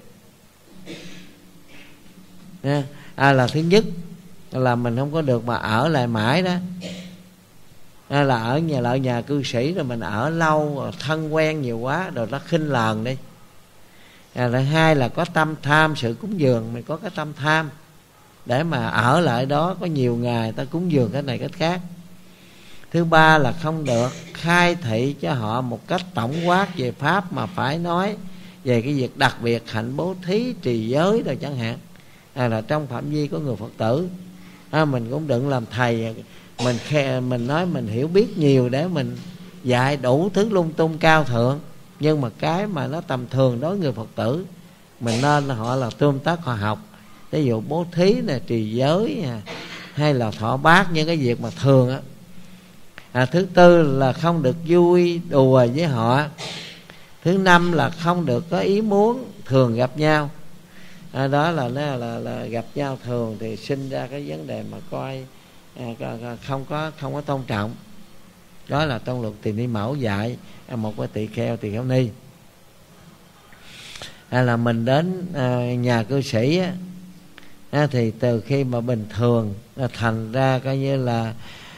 A: Là thứ nhất là mình không có được mà ở lại mãi đó, là ở nhà cư sĩ rồi mình ở lâu rồi thân quen nhiều quá rồi nó khinh lờn đi. Thứ hai là có tâm tham sự cúng dường, mình có cái tâm tham để mà ở lại đó có nhiều ngày ta cúng dường cái này cái khác. Thứ ba là không được khai thị cho họ một cách tổng quát về pháp, mà phải nói về cái việc đặc biệt hạnh bố thí, trì giới rồi chẳng hạn, là trong phạm vi của người Phật tử. Mình cũng đừng làm thầy mình nói mình hiểu biết nhiều để mình dạy đủ thứ lung tung cao thượng. Nhưng mà cái mà nó tầm thường đối với người Phật tử, mình nên họ là tươm tất họ học. Ví dụ bố thí nè, trì giới hay là thọ bát, những cái việc mà thường á. Thứ tư là không được vui đùa với họ. Thứ năm là không được có ý muốn thường gặp nhau. Đó là gặp nhau thường thì sinh ra cái vấn đề mà coi không có tôn trọng. Đó là trong luật Tỳ Ni Mẫu dạy một cái tỳ kheo ni. Là mình đến nhà cư sĩ thì từ khi mà bình thường thành ra coi như là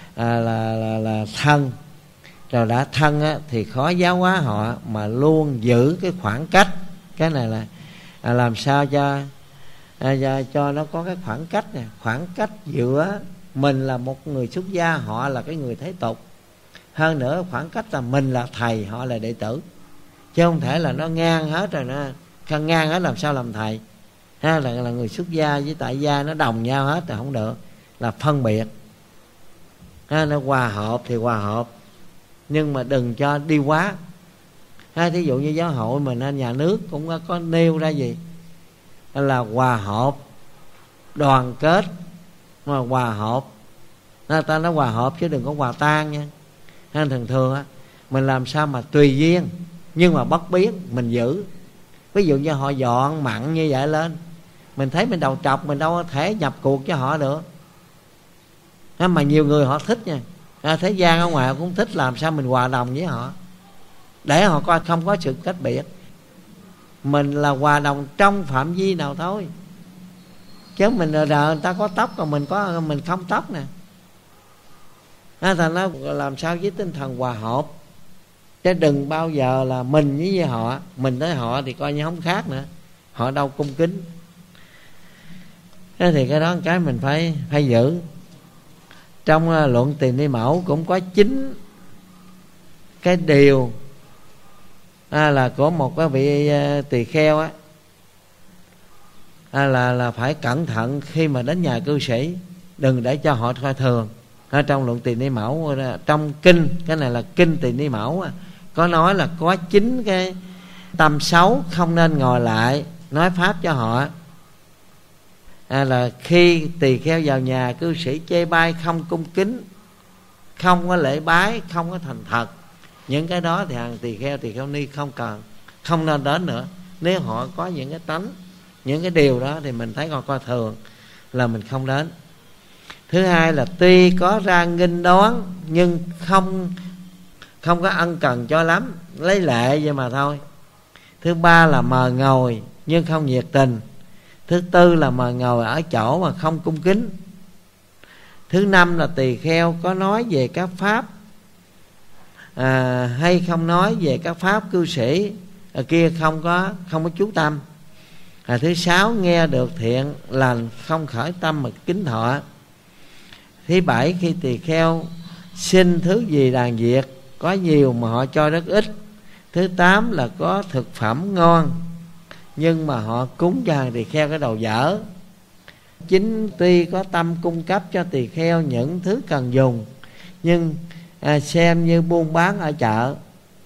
A: thân, rồi đã thân thì khó giáo hóa họ, mà luôn giữ cái khoảng cách. Cái này là làm sao cho nó có cái khoảng cách này, khoảng cách giữa mình là một người xuất gia, họ là cái người thế tục. Hơn nữa khoảng cách là mình là thầy, họ là đệ tử, chứ không thể là nó ngang hết rồi, nó khăn ngang hết làm sao làm thầy. Là người xuất gia với tại gia nó đồng nhau hết là không được, là phân biệt. Nó hòa hợp thì hòa hợp, nhưng mà đừng cho đi quá. Thí dụ như giáo hội mình, nhà nước cũng có nêu ra gì là hòa hợp, đoàn kết, mà hòa hợp, ta nói hòa hợp chứ đừng có hòa tan nha. Thường thường á, mình làm sao mà tùy duyên nhưng mà bất biến mình giữ. Ví dụ như họ dọn mặn như vậy lên, mình thấy mình đầu trọc, mình đâu có thể nhập cuộc với họ được. Mà nhiều người họ thích nha, thế gian ở ngoài cũng thích, làm sao mình hòa đồng với họ để họ coi không có sự cách biệt. Mình là hòa đồng trong phạm vi nào thôi, chứ mình người ta có tóc còn mình không tóc nè. Thành nó làm sao với tinh thần hòa hợp, chứ đừng bao giờ là mình với họ, mình với họ thì coi như không khác nữa, họ đâu cung kính. Thế thì cái đó cái mình phải giữ. Trong luận Tiền Ni Mẫu cũng có 9 cái điều là của một cái vị tỳ kheo á, là phải cẩn thận khi mà đến nhà cư sĩ, đừng để cho họ coi thường. Ở trong luận Tiền Ni Mẫu, trong kinh, cái này là kinh Tiền Ni Mẫu, có nói là có 9 cái tâm xấu không nên ngồi lại nói pháp cho họ. Là khi tỳ kheo vào nhà cư sĩ chê bai, không cung kính, không có lễ bái, không có thành thật, những cái đó thì hàng tỳ kheo ni không nên đến nữa. Nếu họ có những cái tánh, những cái điều đó thì mình thấy coi thường là mình không đến. Thứ hai là tuy có ra nghênh đón nhưng không có ân cần cho lắm, lấy lệ vậy mà thôi. Thứ ba là mời ngồi nhưng không nhiệt tình. Thứ tư là mời ngồi ở chỗ mà không cung kính. Thứ năm là tỳ kheo có nói về các pháp hay không nói về các pháp cư sĩ kia không có chú tâm. Thứ sáu nghe được thiện lành không khởi tâm mà kính thọ. Thứ bảy khi tỳ kheo xin thứ gì đàn diệt, có nhiều mà họ cho rất ít. Thứ tám là có thực phẩm ngon nhưng mà họ cúng cho hàng tỳ kheo cái đầu dở. 9 tuy có tâm cung cấp cho tỳ kheo những thứ cần dùng, nhưng xem như buôn bán ở chợ.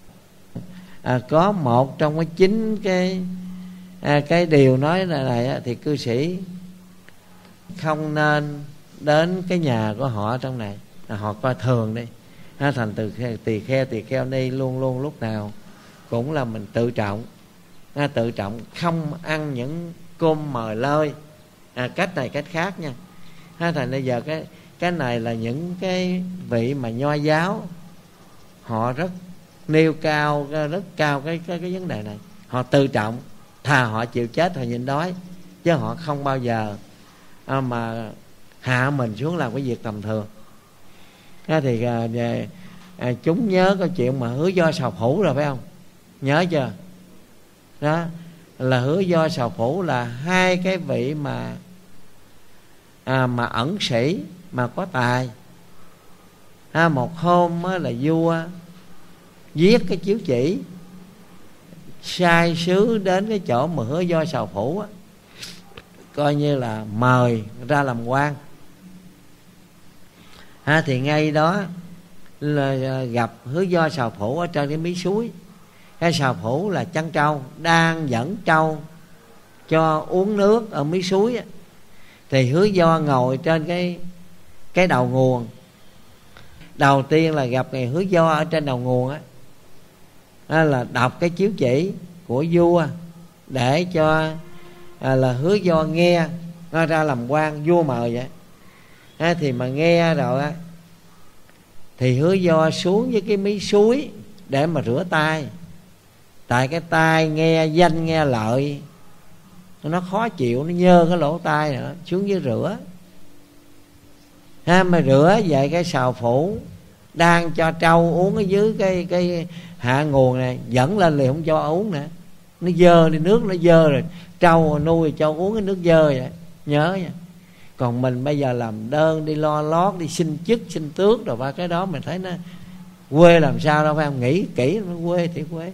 A: Có một trong cái 9 cái điều nói này thì cư sĩ không nên đến cái nhà của họ trong này, họ coi thường đi. Thành tỳ kheo ni luôn luôn lúc nào cũng là mình tự trọng, không ăn những cơm mời lơi, cách này cách khác nha. Thành bây giờ cái này là những cái vị mà nho giáo họ rất nêu cao, rất cao cái vấn đề này. Họ tự trọng, thà họ chịu chết họ nhịn đói, chứ họ không bao giờ mà hạ mình xuống làm cái việc tầm thường. Thì chúng nhớ cái chuyện mà Hứa Do Sào Phủ rồi phải không? Nhớ chưa? Đó là Hứa Do Sào Phủ là 2 cái vị mà ẩn sĩ mà có tài. Một hôm là vua viết cái chiếu chỉ sai sứ đến cái chỗ mà Hứa Do Sào Phủ coi như là mời ra làm quan. Thì ngay đó là gặp Hứa Do Sào Phủ ở trên cái mí suối. Cái Sào Phủ là chăn trâu, đang dẫn trâu cho uống nước ở mí suối. Thì Hứa Do ngồi trên cái đầu nguồn. Đầu tiên là gặp ngày Hứa Do ở trên đầu nguồn là đọc cái chiếu chỉ của vua để cho là Hứa Do nghe, ra làm quan, vua mời vậy. Thì mà nghe rồi thì Hứa Do xuống với cái mí suối để mà rửa tay. Tại cái tay nghe danh nghe lợi nó khó chịu, nó nhơ cái lỗ tai nữa, xuống dưới rửa. Mà rửa vậy cái Sào Phủ đang cho trâu uống ở dưới cái hạ nguồn này, dẫn lên liền không cho uống nữa, nó dơ đi, nước nó dơ rồi, trâu nuôi cho uống cái nước dơ vậy, nhớ nha. Còn mình bây giờ làm đơn đi lo lót, đi xin chức xin tước rồi ba cái đó mình thấy nó quê làm sao đâu, phải không? Nghĩ kỹ nó quê thì quê.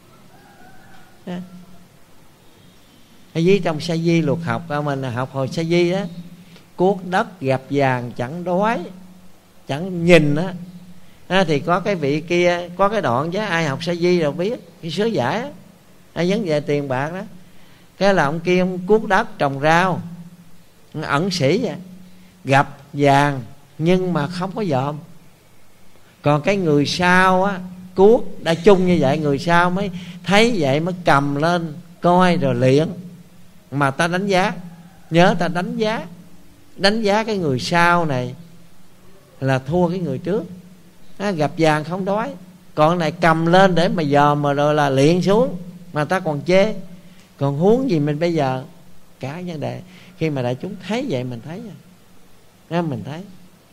A: Ở dưới trong Sa Di luật học mình học hồi Sa Di đó, cuốc đất gặp vàng chẳng đói chẳng nhìn Thì có cái vị kia, có cái đoạn với ai học sa di rồi biết, cái sớ giải á, ai vấn về tiền bạc đó. Cái là ông kia ông cuốc đất trồng rau, ẩn sĩ vậy, gặp vàng nhưng mà không có dòm. Còn cái người sau á, cuốc đã chung như vậy, người sau mới thấy vậy mới cầm lên coi rồi luyện. Mà ta đánh giá, nhớ ta đánh giá cái người sau này là thua cái người trước. Gặp vàng không đói, còn này cầm lên để mà dòm mà rồi là luyện xuống mà ta còn chê. Còn huống gì mình bây giờ. Cả vấn đề khi mà đại chúng thấy vậy mình thấy mình thấy.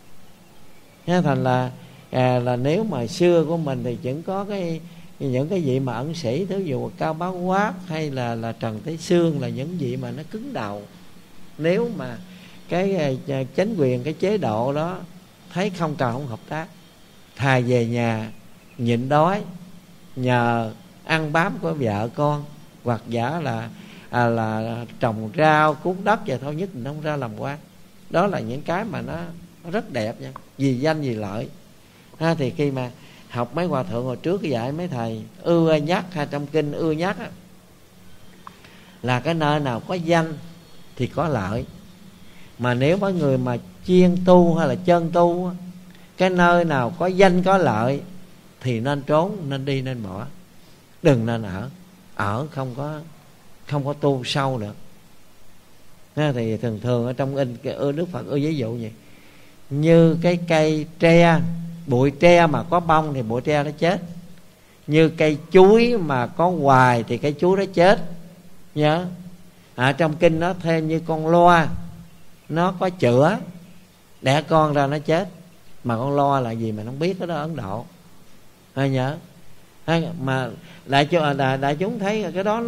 A: Thành là nếu mà xưa của mình thì chỉ có những cái vị mà ẩn sĩ, ví dụ Cao Bá Quát hay là Trần Tế Xương, là những vị mà nó cứng đầu. Nếu mà cái chính quyền, cái chế độ đó thấy không cần không hợp tác, thà về nhà nhịn đói, nhờ ăn bám của vợ con, hoặc giả là trồng rau cuốc đất vậy thôi, nhất định không ra làm quan. Đó là những cái mà nó rất đẹp nha, vì danh vì lợi. Thì khi mà học mấy hòa thượng hồi trước dạy mấy thầy ưa nhắc, hay trong kinh ưa nhắc á, là cái nơi nào có danh thì có lợi. Mà nếu có người mà chuyên tu hay là chân tu á, cái nơi nào có danh có lợi thì nên trốn, nên đi, nên bỏ, đừng nên ở không có tu sâu nữa. Thì thường ở trong Đức Phật ví dụ vậy, như cái cây tre, bụi tre mà có bông thì bụi tre nó chết. Như cây chuối mà có hoài thì cây chuối nó chết. Nhớ trong kinh nó thêm như con loa, nó có chữa đẻ con ra nó chết. Mà con loa là gì mà không biết, cái đó Ấn Độ. Nhớ mà đại chúng thấy cái đó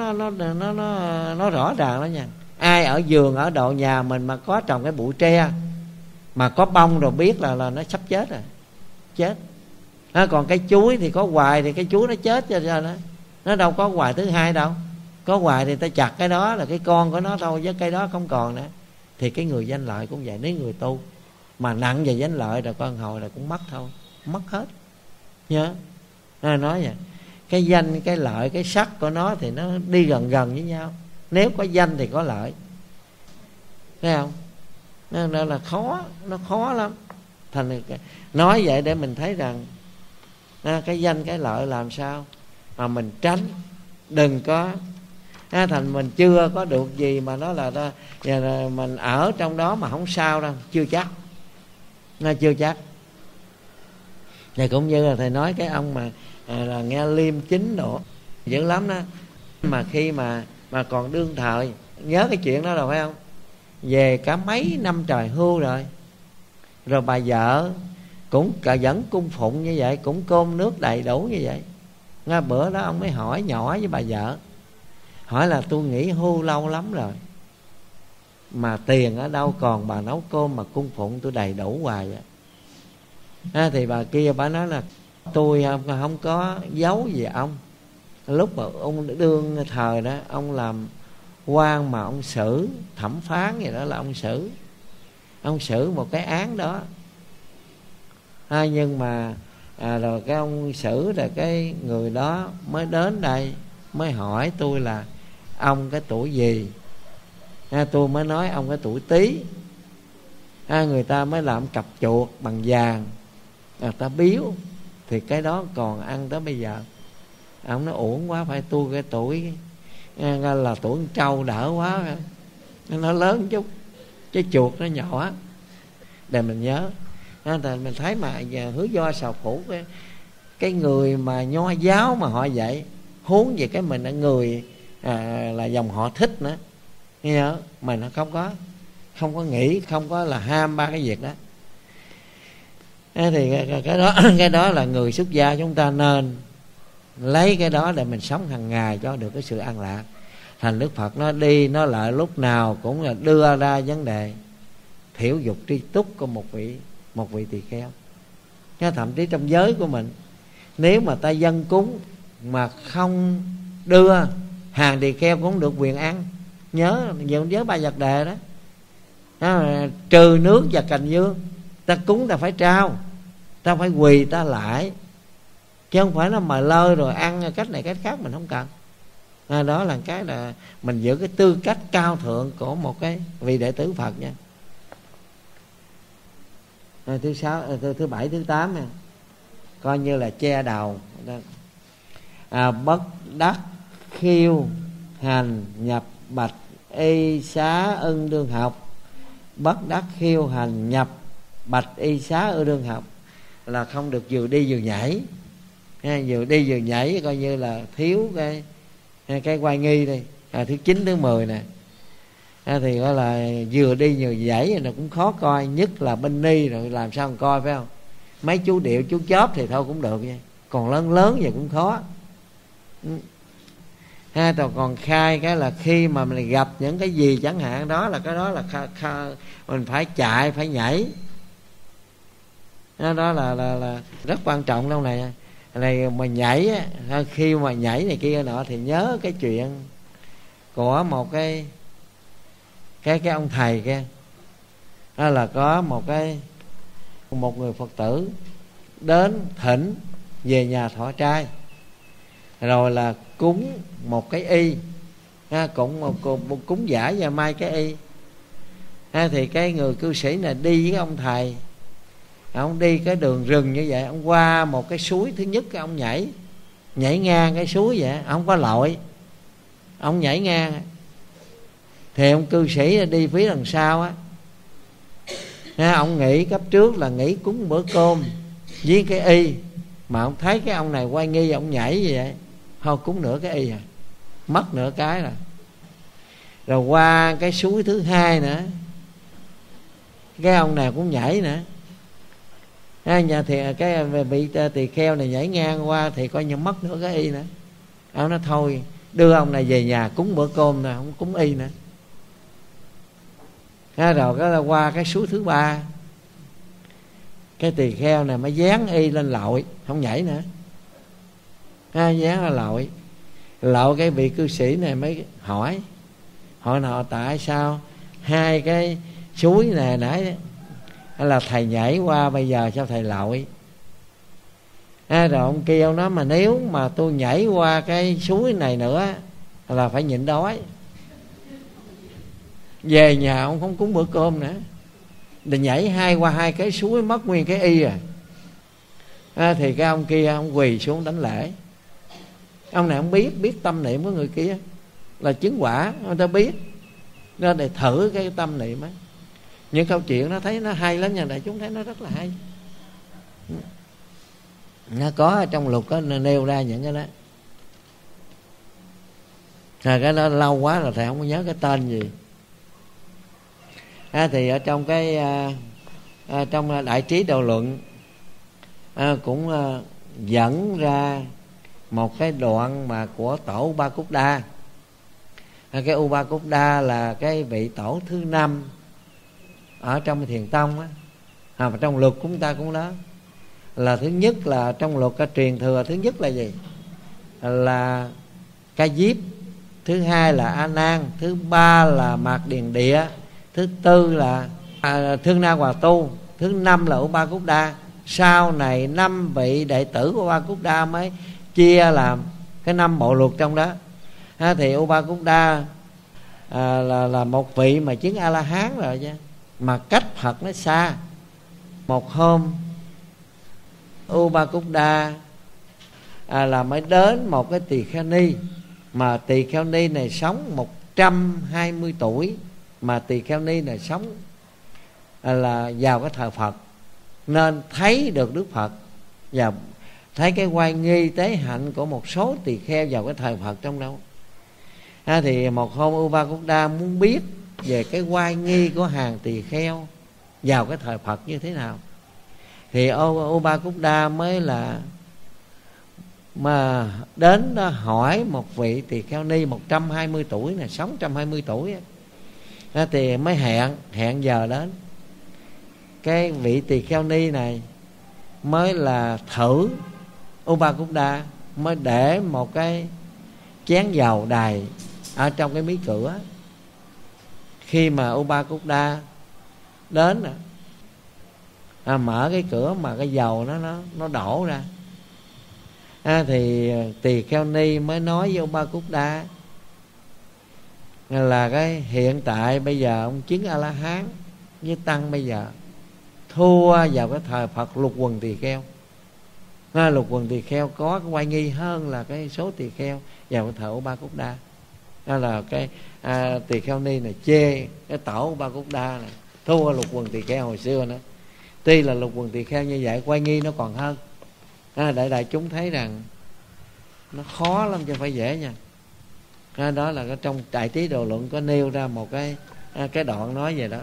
A: nó rõ ràng đó nha. Ai ở vườn ở độ nhà mình mà có trồng cái bụi tre mà có bông rồi biết là nó sắp chết rồi, chết. Còn cái chuối thì có hoài thì cái chuối nó chết cho nó đâu có hoài thứ hai đâu. Có hoài thì ta chặt cái đó là cái con của nó thôi, với cây đó không còn nữa. Thì cái người danh lợi cũng vậy, nếu người tu mà nặng về danh lợi rồi con hồi là cũng mất thôi, mất hết. Nhớ nói vậy, cái danh, cái lợi, cái sắc của nó thì nó đi gần với nhau. Nếu có danh thì có lợi, thấy không? Nó là nó khó lắm. Thành nói vậy để mình thấy rằng cái danh cái lợi làm sao mà mình tránh, đừng có thành mình chưa có được gì mà nó là mình ở trong đó mà không sao đâu, chưa chắc. Chưa chắc. Thì cũng như là thầy nói cái ông mà là nghe liêm chính độ dữ lắm đó. Mà khi mà còn đương thời, nhớ cái chuyện đó rồi phải không? Về cả mấy năm trời hưu rồi bà vợ cũng vẫn cung phụng như vậy, cũng cơm nước đầy đủ như vậy. Bữa đó ông mới hỏi nhỏ với bà vợ, hỏi là tôi nghỉ hưu lâu lắm rồi mà tiền ở đâu còn bà nấu cơm mà cung phụng tôi đầy đủ hoài vậy. Thì bà kia bà nói là tôi không có giấu gì ông. Lúc mà ông đương thời đó, ông làm quan mà ông xử thẩm phán gì đó, là ông xử một cái án đó. Nhưng mà rồi cái ông xử rồi cái người đó mới đến đây mới hỏi tôi là ông cái tuổi gì. Tôi mới nói ông cái tuổi Tý. Người ta mới làm cặp chuột bằng vàng, người ta biếu, thì cái đó còn ăn tới bây giờ. Ông nói uổng quá, phải tôi cái tuổi là tuổi con trâu đỡ quá, nó lớn chút, cái chuột nó nhỏ. Để mình nhớ. Thì mình thấy mà Hứa Do Sào Phủ, cái người mà nho giáo mà họ vậy, huống về cái mình là người là dòng họ Thích nữa. Nhớ mình nó không có nghĩ, không có là ham ba cái việc đó. Thì cái đó là người xuất gia chúng ta nên lấy cái đó để mình sống hàng ngày cho được cái sự an lạc. Thành Đức Phật nó đi nó lại lúc nào cũng là đưa ra vấn đề thiểu dục tri túc của một vị tỳ kheo. Thậm chí trong giới của mình, nếu mà ta dâng cúng mà không đưa, hàng tỳ kheo cũng được quyền ăn. Nhớ về giới Ba Vật Đề đó, trừ nước và cành dương, ta cúng ta phải trao. ta phải quỳ ta lại, chứ không phải nó mời lơi rồi ăn cách này cách khác mình không cần. Đó là cái là mình giữ cái tư cách cao thượng của một cái vị đệ tử Phật nha. Thứ sáu, thứ bảy, thứ tám nha, coi như là che đầu. Bất đắc khiêu hành nhập bạch y xá ưng đương học. Bất đắc khiêu hành nhập bạch y xá ưng đương học là không được vừa đi vừa nhảy. Vừa đi vừa nhảy coi như là thiếu cái oai nghi đi. Thứ 9, thứ 10 nè, thì gọi là vừa đi vừa nhảy nó cũng khó coi, nhất là bên ni rồi làm sao mà coi, phải không? Mấy chú điệu chú chóp thì thôi cũng được nha, còn lớn lớn vậy cũng khó. Còn khai cái là khi mà mình gặp những cái gì chẳng hạn, đó là cái đó là mình phải chạy phải nhảy. Đó là rất quan trọng đâu này. Này mà nhảy á, khi mà nhảy này kia nọ thì nhớ cái chuyện của một cái ông thầy kia. Đó là có một người Phật tử đến thỉnh về nhà thọ trai, rồi là cúng một cái y, cũng cúng giả và mai cái y. Thì cái người cư sĩ này đi với ông thầy, ông đi cái đường rừng như vậy, ông qua một cái suối. Thứ nhất ông nhảy ngang cái suối vậy, ông không có lội, ông nhảy ngang. Thì ông cư sĩ đi phía đằng sau á, ông nghĩ cấp trước là nghĩ cúng bữa cơm với cái y, mà ông thấy cái ông này quay nghi, ông nhảy như vậy, thôi cúng nửa cái y à, mất nửa cái rồi. Rồi qua cái suối thứ hai nữa, cái ông này cũng nhảy nữa. Nhà thì cái vị tỳ kheo này nhảy ngang qua thì coi như mất nửa cái y nữa. Ông nói thôi đưa ông này về nhà cúng bữa cơm nè, không cúng y nữa. Rồi cái qua cái suối thứ ba, cái tỳ kheo này mới dán y lên lội, không nhảy nữa. Dán lên lội cái vị cư sĩ này mới hỏi họ tại sao hai cái suối này nãy là thầy nhảy qua, bây giờ sao thầy lội? Rồi ông kia ông nói mà nếu mà tôi nhảy qua cái suối này nữa là phải nhịn đói, về nhà ông không cúng bữa cơm nữa. Để nhảy qua hai cái suối mất nguyên cái y à. Thì cái ông kia ông quỳ xuống đánh lễ. Ông này ông biết tâm niệm của người kia là chứng quả, người ta biết ra để thử cái tâm niệm ấy. Những câu chuyện nó thấy nó hay lắm nha, đại chúng thấy nó rất là hay. Nó có ở trong luật có nêu ra những cái đó. Rồi cái đó lâu quá rồi thầy không có nhớ cái tên gì. Thì ở trong trong Đại Trí Độ Luận cũng dẫn ra một cái đoạn mà của tổ Upa Cúc Đa. Cái Upa Cúc Đa là cái vị tổ thứ 5 ở trong Thiền Tông á. Mà trong luật của chúng ta cũng đó là thứ nhất là trong luật truyền thừa, thứ nhất là gì? Là Ca Diếp, thứ hai là A Nan, thứ ba là Mạt Điền Địa, thứ tư là Thương Na Hòa Tu, thứ 5 là Upa Cúc Đa. Sau này 5 vị đệ tử của Upa Cúc Đa mới chia làm cái 5 bộ luật trong đó. Thì Upa Cúc Đa là một vị mà chứng A La Hán rồi chứ, mà cách Phật nó xa. Một hôm Upa Cúc Đa là mới đến một cái tỳ kheo ni, mà tỳ kheo ni này sống 120 tuổi, mà tỳ kheo ni này sống là vào cái thờ Phật, nên thấy được Đức Phật và thấy cái oai nghi tế hạnh của một số tỳ kheo vào cái thờ Phật trong đó. Thì một hôm Upa Cúc Đa muốn biết về cái oai nghi của hàng tỳ kheo vào cái thời Phật như thế nào. Thì Upa Cúc Đa mới là mà đến đó hỏi một vị tỳ kheo ni 120 tuổi này, sống 120 tuổi á. Thì mới hẹn giờ đến. Cái vị tỳ kheo ni này mới là thử Upa Cúc Đa, mới để một cái chén dầu đầy ở trong cái mí cửa. Khi mà Upa Cúc Đa đến mở cái cửa mà cái dầu nó đổ ra. Thì Tỳ Kheo Ni mới nói với ông Ba Cúc Đa là cái hiện tại bây giờ ông chứng A La Hán với tăng bây giờ thua vào cái thời Phật Lục Quần Tỳ Kheo. Lục Quần Tỳ Kheo có cái oai nghi hơn là cái số tỳ kheo vào cái thời Ô Ba Cúc Đa. Đó là cái Tỳ Kheo Ni này chê cái tổ Ô Ba Cúc Đa này thua Lục Quần Tỳ Kheo hồi xưa nữa. Tuy là Lục Quần Tỳ Kheo như vậy, oai nghi nó còn hơn. Để đại chúng thấy rằng nó khó lắm chứ phải dễ nha. Đó là cái trong Đại Trí Độ Luận có nêu ra một cái đoạn nói về đó.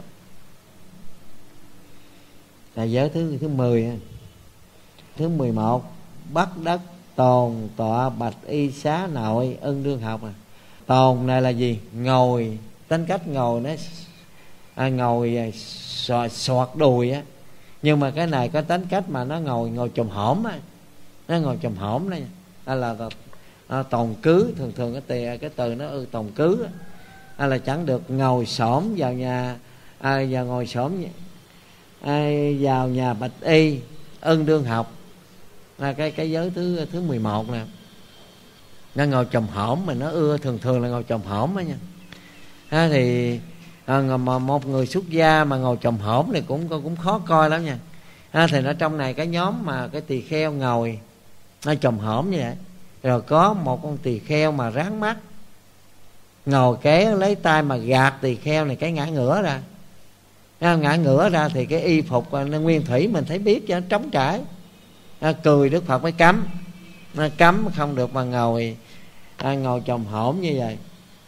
A: Là giới thứ 10. Thứ 11, Bắc Đất Tồn tọa bạch y xá nội ân đương học. Tồn này là gì? Ngồi, tính cách ngồi nó ngồi xoạt đùi á. Nhưng mà cái này có tính cách mà nó ngồi chùm hổm á. Nó ngồi chùm hổm này là tồn cứ. Thường cái từ nó tồn cứ á. Là chẳng được ngồi xổm vào nhà và ngồi xổm vào nhà bạch y ân đương học. Là cái giới thứ 11 nè. Nó ngồi chòm hổm mà nó ưa thường là ngồi chòm hổm đó nha. Thì một người xuất gia mà ngồi chòm hổm này cũng khó coi lắm nha. Thì nó trong này cái nhóm mà cái tỳ kheo ngồi nó chòm hổm như vậy, rồi có một con tỳ kheo mà ráng mắt ngồi kế lấy tay mà gạt tỳ kheo này cái ngã ngửa ra. Ngã ngửa ra thì cái y phục nguyên thủy mình thấy biết cho nó trống trải. Cười Đức Phật mới cấm. Nó cấm không được mà ngồi chòm hổm như vậy.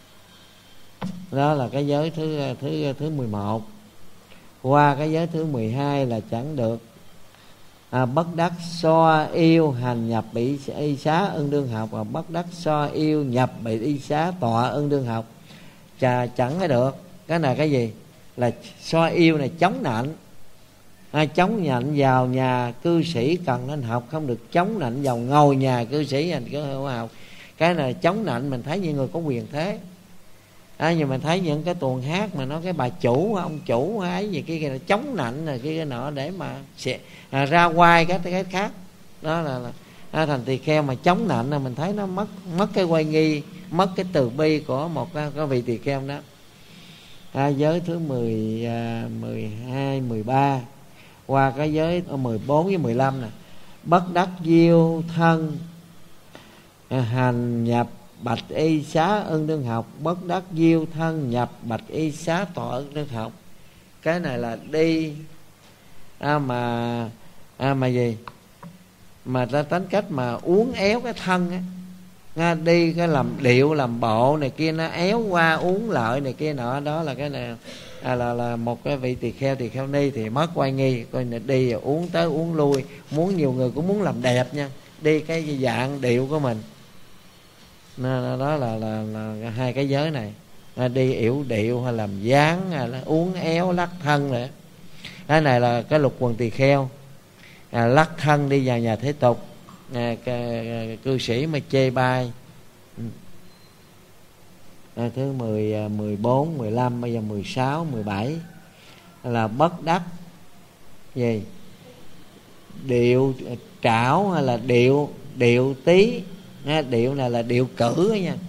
A: Đó là cái giới thứ 11. Qua cái giới thứ 12 là chẳng được bất đắc so yêu hành nhập bị y xá ân đương học, và bất đắc so yêu nhập bị y xá tọa ân đương học. Chẳng có được. Cái này cái gì? Là so yêu này chống nạnh. Chống nạnh vào nhà cư sĩ cần nên học, không được chống nạnh vào ngồi nhà cư sĩ hành có học. Cái này chống nạnh mình thấy như người có quyền thế. Nhưng mình thấy những cái tuồng hát mà nó cái bà chủ, ông chủ hay gì kia là chống nạnh rồi cái nọ để mà ra quay cái khác. Đó là thành tỳ kheo mà chống nạnh là mình thấy nó mất cái oai nghi, mất cái từ bi của một cái vị tỳ kheo đó. Giới thứ 12, 13. Qua cái giới 14 với 15 nè. Bất đắc diêu thân hành nhập bạch y xá ân đương học, bất đắc diêu thân nhập bạch y xá tọa ân đương học. Cái này là đi mà gì mà ta tính cách mà uốn éo cái thân á. Đi cái làm điệu làm bộ này kia, nó éo qua uốn lợi này kia nọ. Đó là cái này là một cái vị tỳ kheo ni thì mất oai nghi. Coi này đi rồi uống tới uống lui. Muốn nhiều người cũng muốn làm đẹp nha, đi cái dạng điệu của mình. Đó là hai cái giới này. Đi yểu điệu hay làm dáng hay là uốn éo lắc thân nữa. Cái này là cái Lục Quần Tỳ Kheo. Lắc thân đi vào nhà thế tục, cư sĩ mà chê bai. Thứ 14, 15, bây giờ 16, 17 là bất đắc gì? Điệu trảo hay là điệu tí. Điệu này là điệu cử đó nha.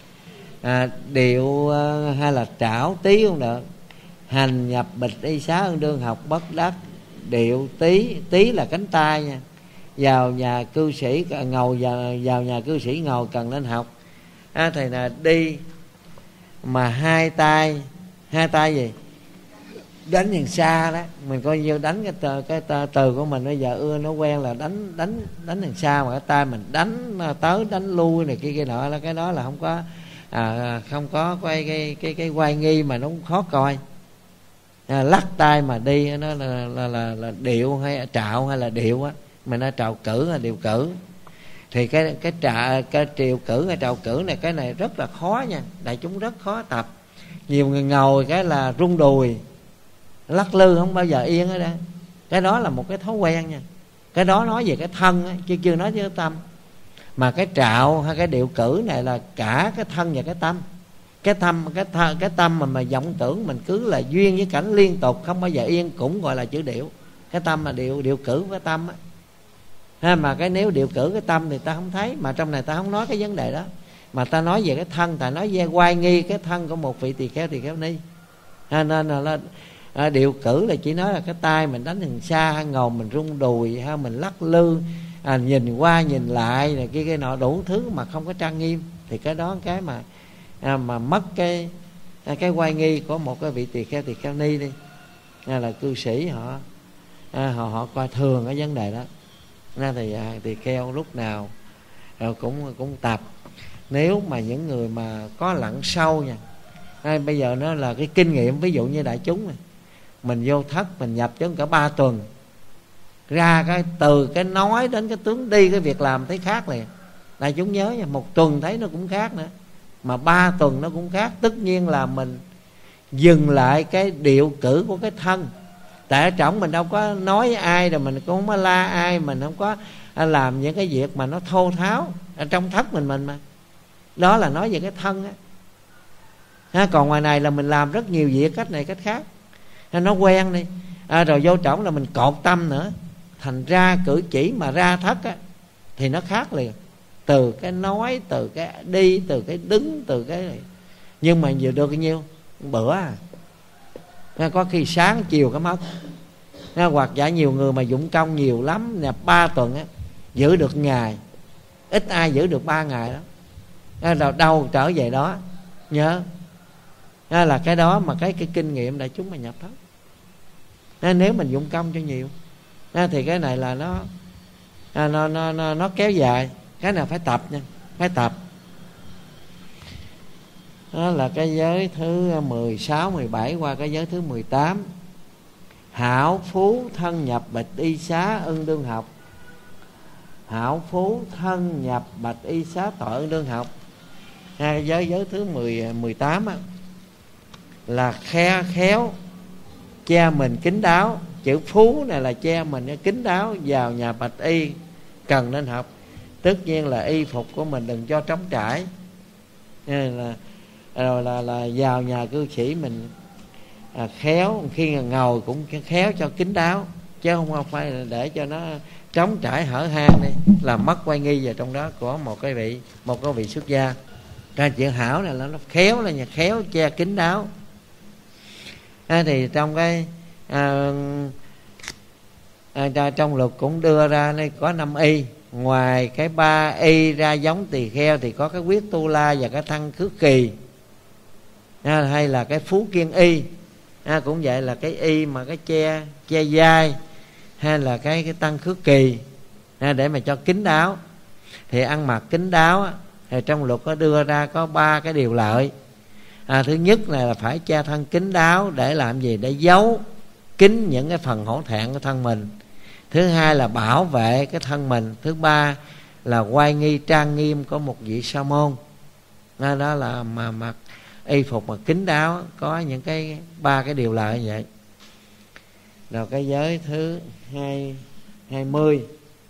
A: Điệu hay là trảo tí không được. Hành nhập bịch y xá ân đương học bất đắc điệu tí. Tí là cánh tay nha. Vào nhà cư sĩ ngồi, vào nhà cư sĩ ngồi cần nên học. Thì là đi mà hai tay gì? Đánh đằng xa đó. Mình coi như đánh cái từ của mình bây giờ nó quen là đánh đằng xa, mà cái tay mình đánh tới đánh lui này kia nọ. Là cái đó là không có cái oai nghi mà nó cũng khó coi. Lắc tay mà đi nó là điệu hay trạo hay là điệu á. Mà nó trạo cử hay điệu cử. Thì cái triều cử hay trạo cử này, cái này rất là khó nha. Đại chúng rất khó tập. Nhiều người ngồi cái là rung đùi, lắc lư không bao giờ yên hết đó. Cái đó là một cái thói quen nha. Cái đó nói về cái thân á, chứ chưa nói về cái tâm. Mà cái trạo hay cái điệu cử này là cả cái thân và cái tâm. Cái tâm mà vọng tưởng mình cứ là duyên với cảnh liên tục, không bao giờ yên, cũng gọi là chữ điệu. Cái tâm là điều cử cái tâm á. Ha, mà cái nếu điều cử cái tâm thì ta không thấy. Mà trong này ta không nói cái vấn đề đó, mà ta nói về cái thân. Ta nói về oai nghi cái thân của một vị tỳ kheo ni. Nên là điều cử là chỉ nói là cái tay mình đánh đằng xa, ngồi mình rung đùi, hay mình lắc lư, nhìn qua nhìn lại này kia nọ đủ thứ mà không có trang nghiêm, thì cái đó cái mà mất cái oai nghi của một cái vị tỳ kheo ni đi. Là cư sĩ họ coi thường cái vấn đề đó. Nên thì tỳ kheo lúc nào cũng tập. Nếu mà những người mà có lặn sâu nha, bây giờ nó là cái kinh nghiệm. Ví dụ như đại chúng này, mình vô thất mình nhập chứ cả 3 tuần, ra cái từ cái nói đến cái tướng đi, cái việc làm thấy khác liền. Đại chúng nhớ nha, 1 tuần thấy nó cũng khác nữa, mà 3 tuần nó cũng khác. Tất nhiên là mình dừng lại cái điệu cử của cái thân. Tại ở trong mình đâu có nói ai, rồi mình cũng không có la ai, mình không có làm những cái việc mà nó thô tháo ở trong thất mình mà. Đó là nói về cái thân á. Còn ngoài này là mình làm rất nhiều việc cách này cách khác, nó quen đi. Rồi vô trọng là mình cột tâm nữa, thành ra cử chỉ mà ra thất á, thì nó khác liền. Từ cái nói, từ cái đi, từ cái đứng, từ cái này. Nhưng mà vừa được bao nhiêu bữa có khi sáng chiều cái mất. Hoặc giả nhiều người mà dụng công nhiều lắm, nhập 3 tuần á, giữ được ngày, ít ai giữ được 3 ngày đó. Đâu trở về đó nhớ. Là cái đó mà cái kinh nghiệm đại chúng mà nhập thất. Nếu mình dụng công cho nhiều thì cái này là nó kéo dài. Cái nào phải tập nha, phải tập. Đó là cái giới thứ 16, 17 qua cái giới thứ 18. Hảo phú thân nhập bạch y xá ưng đương học. Hảo phú thân nhập bạch y xá tội ưng đương học. Giới thứ 18 á, là khéo che mình kín đáo. Chữ phú này là che mình kín đáo vào nhà bạch y cần nên học. Tất nhiên là y phục của mình đừng cho trống trải. Rồi là vào nhà cư sĩ mình khéo, khi ngồi cũng khéo cho kín đáo, chứ không phải để cho nó trống trải hở hang đi, làm mất oai nghi vào trong đó của một cái vị xuất gia. Cái chuyện hảo này là nó khéo, là nhà khéo che kín đáo. Thì trong cái trong luật cũng đưa ra đây có 5 y. Ngoài cái 3 y ra giống tỳ kheo thì có cái quyết tu la và cái thân khước kỳ, hay là cái phú kiên y. Cũng vậy, là cái y mà cái che vai, hay là cái tăng khước kỳ, để mà cho kín đáo. Thì ăn mặc kín đáo thì trong luật có đưa ra có 3 cái điều lợi. Thứ nhất là phải che thân kín đáo để làm gì? Để giấu kín những cái phần hổ thẹn của thân mình. Thứ hai là bảo vệ cái thân mình. Thứ ba là oai nghi trang nghiêm của một vị sa môn. Đó là mà mặc y phục mà kín đáo, có những cái 3 cái điều lợi như vậy. Rồi cái giới thứ 20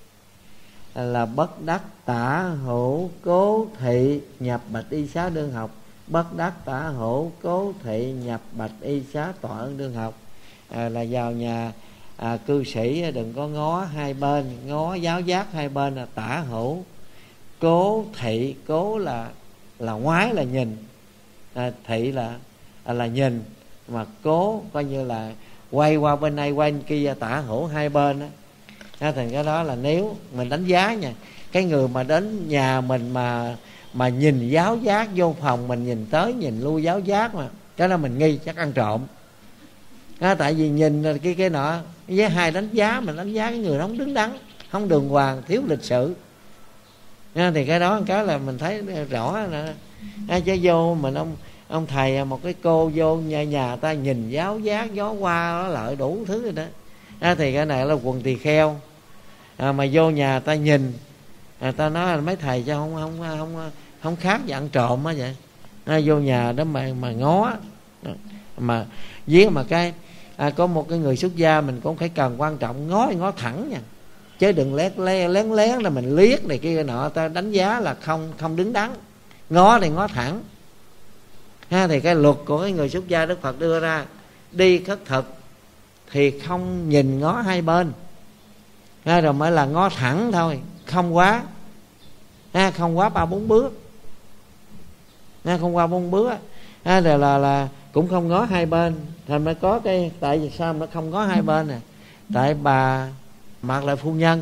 A: là bất đắc tả hữu cố thị nhập bạch y xá đương học. Bất đắc tả hữu cố thị nhập bạch y xá tọa ưng đương học. Là vào nhà cư sĩ đừng có ngó hai bên, ngó giáo giác hai bên. Là tả hữu cố thị, cố là ngoái, là nhìn, thị là nhìn, mà cố coi như là quay qua bên này quay bên kia, tả hữu hai bên á. Thì cái đó là nếu mình đánh giá nha, cái người mà đến nhà mình mà nhìn giáo giác, vô phòng mình nhìn tới nhìn lui giáo giác, mà cái đó mình nghi chắc ăn trộm. Tại vì nhìn cái nọ với hai đánh giá, mình đánh giá cái người đó không đứng đắn, không đường hoàng, thiếu lịch sự. Thì cái đó cái là mình thấy rõ nè. Chứ vô mình ông thầy một cái cô vô nhà ta nhìn giáo giác, gió qua nó lợi đủ thứ rồi đó. Thì cái này là quần tỳ kheo. Mà vô nhà ta nhìn, ta nói là mấy thầy cho không khác gì ăn trộm á vậy. Vô nhà đó mà ngó, mà với mà cái có một cái người xuất gia mình cũng phải cần quan trọng ngó thẳng nha, chứ đừng lén là mình liếc này kia nọ, ta đánh giá là không đứng đắn. Ngó thì ngó thẳng. Thì cái luật của cái người xuất gia Đức Phật đưa ra, đi khất thực thì không nhìn ngó hai bên, rồi mới là ngó thẳng thôi, không quá, không quá 3-4 bước, không qua 4 bước, rồi là cũng không ngó hai bên. Thành mới có cái, tại vì sao nó không ngó hai bên nè? Tại bà Mạc Lại phu nhân,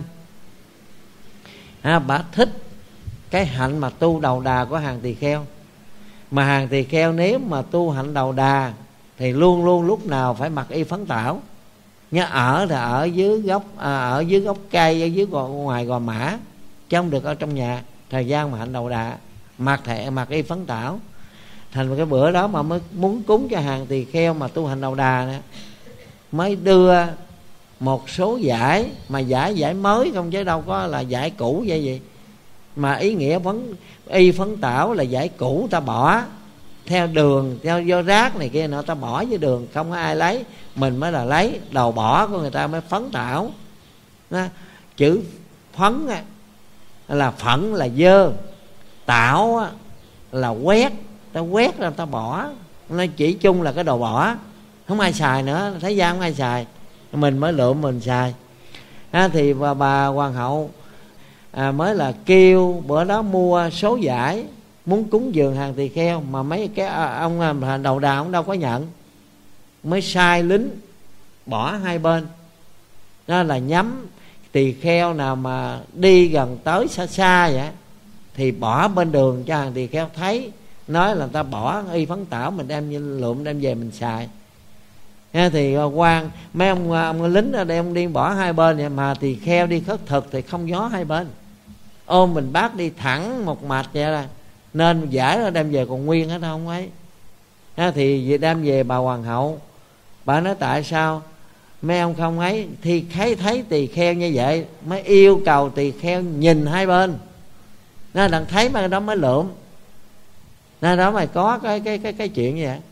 A: bà thích cái hạnh mà tu đầu đà của hàng tỳ kheo. Mà hàng tỳ kheo nếu mà tu hạnh đầu đà thì luôn luôn lúc nào phải mặc y phấn tảo. Nhớ ở thì ở dưới gốc cây, ở dưới ngoài gò mã, chứ không được ở trong nhà. Thời gian mà hạnh đầu đà mặc y phấn tảo. Thành cái bữa đó mà mới muốn cúng cho hàng tỳ kheo mà tu hành đầu đà nè, mới đưa một số giải, mà giải mới không, chứ đâu có là giải cũ vậy gì. Mà ý nghĩa y phấn tảo là giải cũ ta bỏ theo đường, theo do rác này kia nọ, ta bỏ với đường, không có ai lấy, mình mới là lấy. Đầu bỏ của người ta mới phấn tảo. Chữ phấn là phẫn là dơ, tảo là quét, ta quét ra ta bỏ. Nó chỉ chung là cái đồ bỏ, không ai xài nữa, thế gian không ai xài, mình mới lượm mình xài. Thì bà hoàng hậu mới là kêu bữa đó mua số giải muốn cúng dường hàng tỳ kheo, mà mấy cái ông đầu đà ông đâu có nhận, mới sai lính bỏ hai bên. Đó là nhắm tỳ kheo nào mà đi gần tới xa xa vậy thì bỏ bên đường cho hàng tỳ kheo thấy, nói là ta bỏ y phấn tảo, mình đem lượm đem về mình xài. Thì quan mấy ông lính ở đây, ông đi bỏ hai bên vậy, mà tỳ kheo đi khất thực thì không gió hai bên, ôm mình bác đi thẳng một mạch vậy là nên giải nó đem về còn nguyên hết không ấy. Thì đem về bà hoàng hậu, bà nói tại sao mấy ông không ấy, thì thấy tỳ kheo như vậy mới yêu cầu tỳ kheo nhìn hai bên, nó đặng thấy mà đó mới lượm. Nên đó mày có cái chuyện như vậy.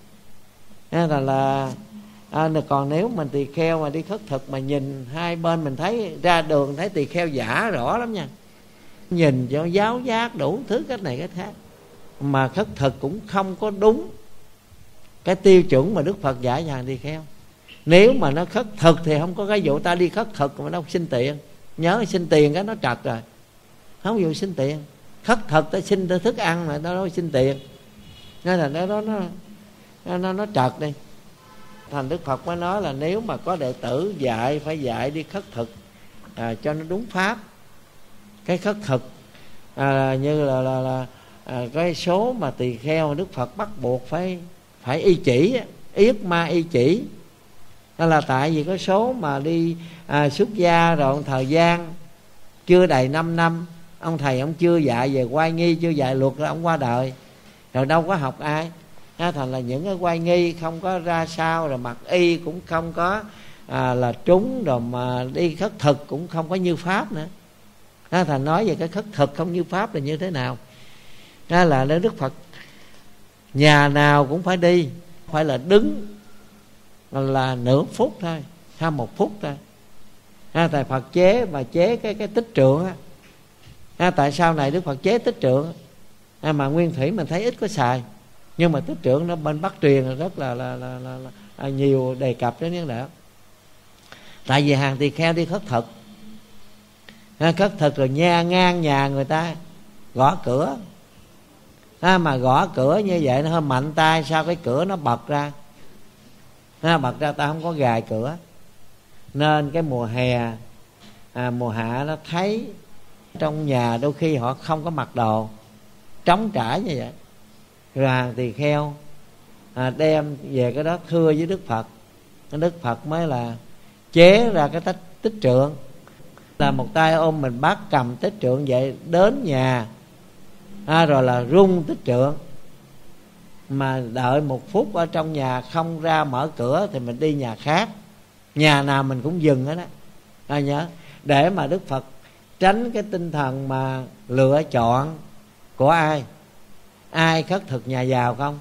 A: Còn nếu mình tỳ kheo mà đi khất thực mà nhìn hai bên, mình thấy ra đường thấy tỳ kheo giả rõ lắm nha, nhìn cho giáo giác đủ thứ cách này cách khác, mà khất thực cũng không có đúng cái tiêu chuẩn mà Đức Phật dạy cho hàng tỳ kheo. Nếu mà nó khất thực thì không có cái vụ ta đi khất thực mà đâu xin tiền. Nhớ xin tiền cái nó trật rồi, không vụ xin tiền. Khất thực ta xin ta thức ăn mà nó xin tiền, nên là nó trật đi. Thành Đức Phật mới nói là nếu mà có đệ tử dạy, phải dạy đi khất thực cho nó đúng pháp. Cái khất thực như là cái số mà tỳ kheo Đức Phật bắt buộc phải y chỉ, yết ma y chỉ. Đó là tại vì có số mà đi xuất gia rồi thời gian chưa đầy 5 năm, ông thầy ông chưa dạy về oai nghi, chưa dạy luật, rồi ông qua đời rồi đâu có học ai. Thành là những cái oai nghi không có ra sao, rồi mặc y cũng không có là trúng, rồi mà đi khất thực cũng không có như pháp nữa. Thành nói về cái khất thực không như pháp là như thế nào. Là Đức Phật nhà nào cũng phải đi, phải là đứng là nửa phút thôi, hay 1 phút thôi. Tại Phật chế mà chế cái tích trượng á. Tại sao này Đức Phật chế tích trượng mà nguyên thủy mình thấy ít có xài, nhưng mà tích trượng nó bên Bắc truyền rất là nhiều đề cập đến vấn đề. Tại vì hàng tỳ kheo đi khất thực, khất thực rồi ngang nhà người ta gõ cửa, mà gõ cửa như vậy nó hơi mạnh tay, sao cái cửa nó bật ra, bật ra ta không có gài cửa. Nên cái mùa hè mùa hạ nó thấy trong nhà đôi khi họ không có mặc đồ, trống trải như vậy, rồi hàng tỳ kheo đem về cái đó thưa với Đức Phật. Đức Phật mới là chế ra cái tích trượng, là một tay ôm mình bác cầm tích trượng vậy đến nhà, rồi là rung tích trượng, mà đợi 1 phút ở trong nhà không ra mở cửa thì mình đi nhà khác, nhà nào mình cũng dừng hết đó. Nhớ để mà Đức Phật tránh cái tinh thần mà lựa chọn của ai khất thực nhà giàu không?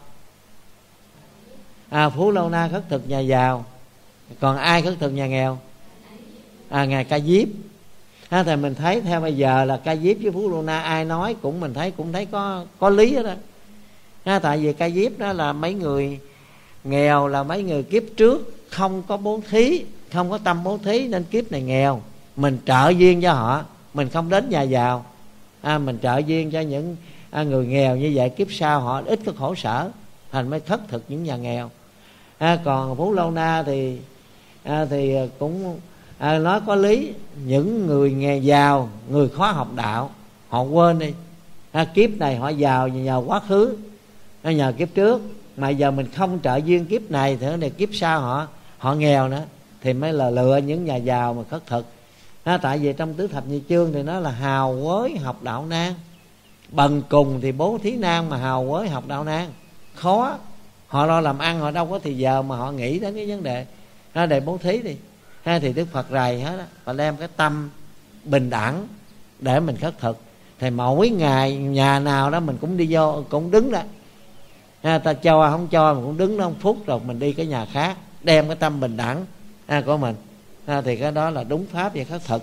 A: Phú Lâu Na khất thực nhà giàu, còn ai khất thực nhà nghèo? Ngài Ca Diếp. Thì mình thấy theo bây giờ là Ca Diếp với Phú Lâu Na ai nói cũng mình thấy có lý đó. Tại vì Ca Diếp đó là mấy người nghèo, là mấy người kiếp trước không có bố thí, không có tâm bố thí nên kiếp này nghèo. Mình trợ duyên cho họ, mình không đến nhà giàu, mình trợ duyên cho những người nghèo, như vậy kiếp sau họ ít có khổ sở, thành mới khất thực những nhà nghèo. Còn Phú Lâu Na thì cũng nói có lý. Những người nghèo giàu, người khó học đạo, họ quên đi, kiếp này họ giàu nhờ quá khứ, nhờ kiếp trước, mà giờ mình không trợ duyên kiếp này thì này kiếp sau họ nghèo nữa, thì mới là lựa những nhà giàu mà khất thực. Tại vì trong tứ thập nhị chương thì nó là hào quới học đạo nan, bần cùng thì bố thí nan, mà hào quới học đạo nan khó. Họ lo làm ăn, họ đâu có thì giờ mà họ nghĩ đến cái vấn đề để bố thí đi. Thì Đức Phật rầy hết á, và đem cái tâm bình đẳng để mình khất thực. Thì mỗi ngày nhà nào đó mình cũng đi vô, cũng đứng đó, ta cho không cho mình cũng đứng đó 1 phút rồi mình đi cái nhà khác, đem cái tâm bình đẳng của mình. Thì cái đó là đúng pháp về khất thực.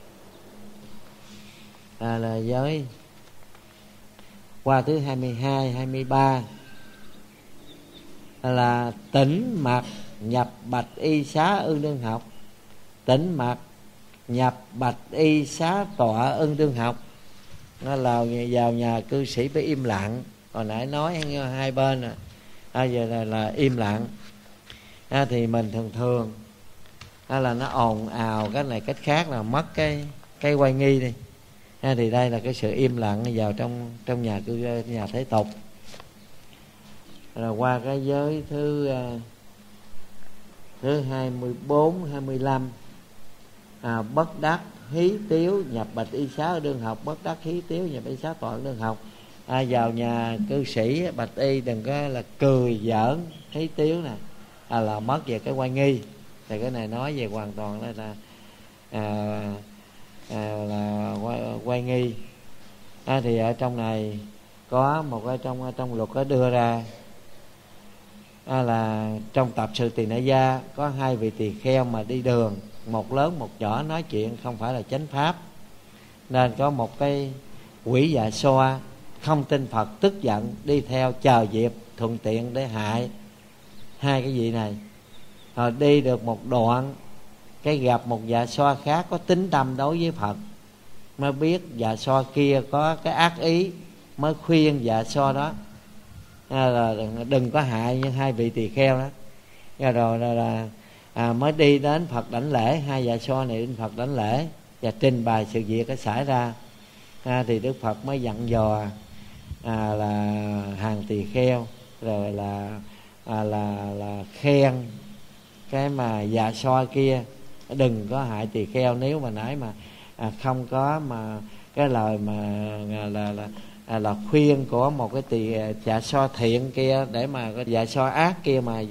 A: Là giới qua thứ 22, 23 là tỉnh mặt nhập bạch y xá ưng đương học. Tỉnh mặt nhập bạch y xá tọa ưng đương học, nó là vào nhà cư sĩ phải im lặng. Hồi nãy nói hai bên giờ là im lặng. Thì mình thường là nó ồn ào cái này cách khác là mất cái quay nghi đi. Thì đây là cái sự im lặng vào trong nhà thế tục. Rồi qua cái giới thứ 24, 25 bất đắc hí tiếu nhập bạch y xá ở đương học. Bất đắc hí tiếu nhập y xá tọa ở đương học. Vào nhà cư sĩ bạch y đừng có là cười giỡn hí tiếu nè, là mất về cái quay nghi. Thì cái này nói về hoàn toàn là quay nghi. Thì ở trong này có một cái trong luật có đưa ra là trong tập sự Tỳ Nại Gia có 2 vị tỳ kheo mà đi đường, một lớn một nhỏ, nói chuyện không phải là chánh pháp, nên có một cái quỷ dạ xoa không tin Phật tức giận đi theo chờ dịp thuận tiện để hại 2 cái vị này. Rồi đi được một đoạn, cái gặp một dạ xoa khác có tín tâm đối với Phật, mới biết dạ xoa kia có cái ác ý, mới khuyên dạ xoa đó là đừng có hại những 2 vị tỳ kheo đó. Rồi là mới đi đến Phật đảnh lễ. 2 dạ xoa này đến Phật đảnh lễ và trình bày sự việc có xảy ra. Thì Đức Phật mới dặn dò là hàng tỳ kheo, rồi là khen cái mà dạ xoa kia đừng có hại tỳ kheo. Nếu mà nãy mà không có mà cái lời mà là khuyên của một cái dạ xoa thiện kia để mà cái dạ xoa ác kia mà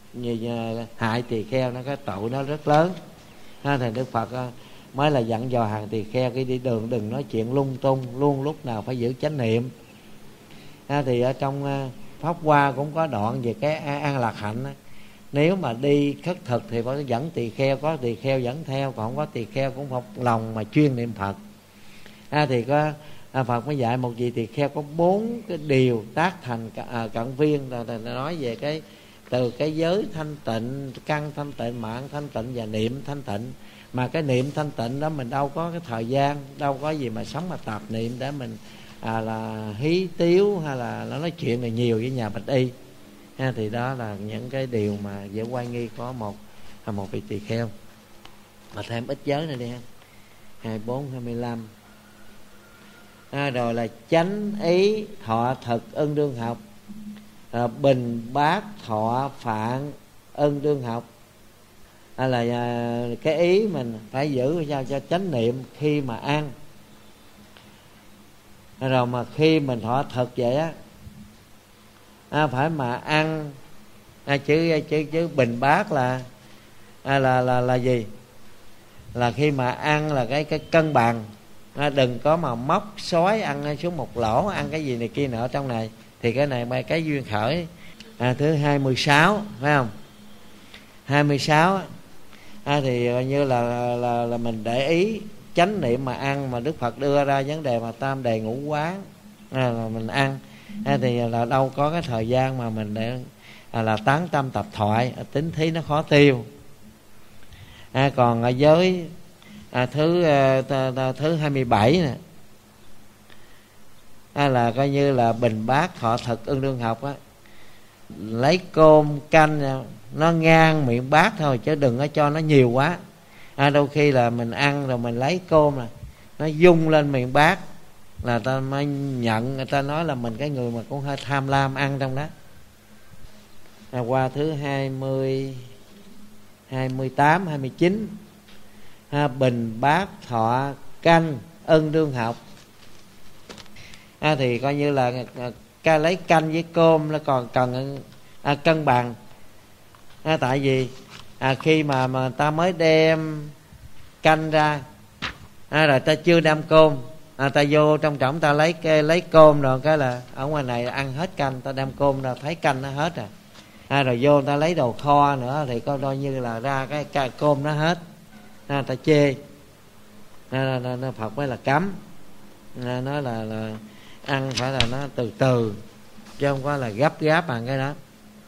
A: hại tỳ kheo, nó cái tội nó rất lớn. Thì Đức Phật mới là dặn dò hàng tỳ kheo khi đi đường đừng nói chuyện lung tung, luôn lúc nào phải giữ chánh niệm. Thì ở trong Pháp Hoa cũng có đoạn về cái an lạc hạnh. Nếu mà đi khất thực thì phải dẫn tỳ kheo, có tỳ kheo dẫn theo, còn không có tỳ kheo cũng một lòng mà chuyên niệm Phật. Thì có Phật mới dạy một vị tỳ kheo có 4 cái điều tác thành cận viên, là nói về cái từ cái giới thanh tịnh, căn thanh tịnh, mạng thanh tịnh và niệm thanh tịnh. Mà cái niệm thanh tịnh đó mình đâu có cái thời gian, đâu có gì mà sống mà tạp niệm để mình là hí tiếu hay là nó nói chuyện này nhiều với nhà bạch y. Thì đó là những cái điều mà dễ quay nghi có một vị tỳ kheo. Mà thêm ít giới này đi ha, 24, 25. Rồi là chánh ý thọ thực ưng đương học, bình bát thọ phạn ưng đương học. Là cái ý mình phải giữ sao cho chánh niệm khi mà ăn. Rồi mà khi mình thọ thực vậy phải mà ăn chứ bình bát là gì? Là khi mà ăn là cái cân bằng, đừng có mà móc xói ăn xuống một lỗ, ăn cái gì này kia nữa trong này. Thì cái này cái duyên khởi. Thứ 26 phải không? 26 thì coi như là mình để ý chánh niệm mà ăn, mà Đức Phật đưa ra vấn đề mà tam đề ngũ quán là mình ăn. Thì là đâu có cái thời gian mà mình để là tán tâm tập thoại, tính thí nó khó tiêu. Còn ở giới thứ 27 nè, là coi như là bình bát thọ thực ưng đương học á, lấy cơm canh nó ngang miệng bát thôi, chứ đừng có cho nó nhiều quá. Đôi khi là mình ăn rồi mình lấy cơm nè, nó dung lên miệng bát là ta mới nhận, người ta nói là mình cái người mà cũng hơi tham lam ăn trong đó. Qua thứ 20, 28, 29, bình bát thọ canh ân đương học. Thì coi như là lấy canh với cơm nó còn cần cân bằng. Tại vì khi mà ta mới đem canh ra, rồi ta chưa đem cơm, ta vô trong trọng ta lấy cơm rồi cái là ở ngoài này ăn hết canh, ta đem cơm ra thấy canh nó hết rồi. Rồi vô ta lấy đồ kho nữa thì coi như là ra cái cơm nó hết, ta chê. Phật mới là cấm, nói là ăn phải là nó từ từ, chứ không có là gấp gáp bằng cái đó.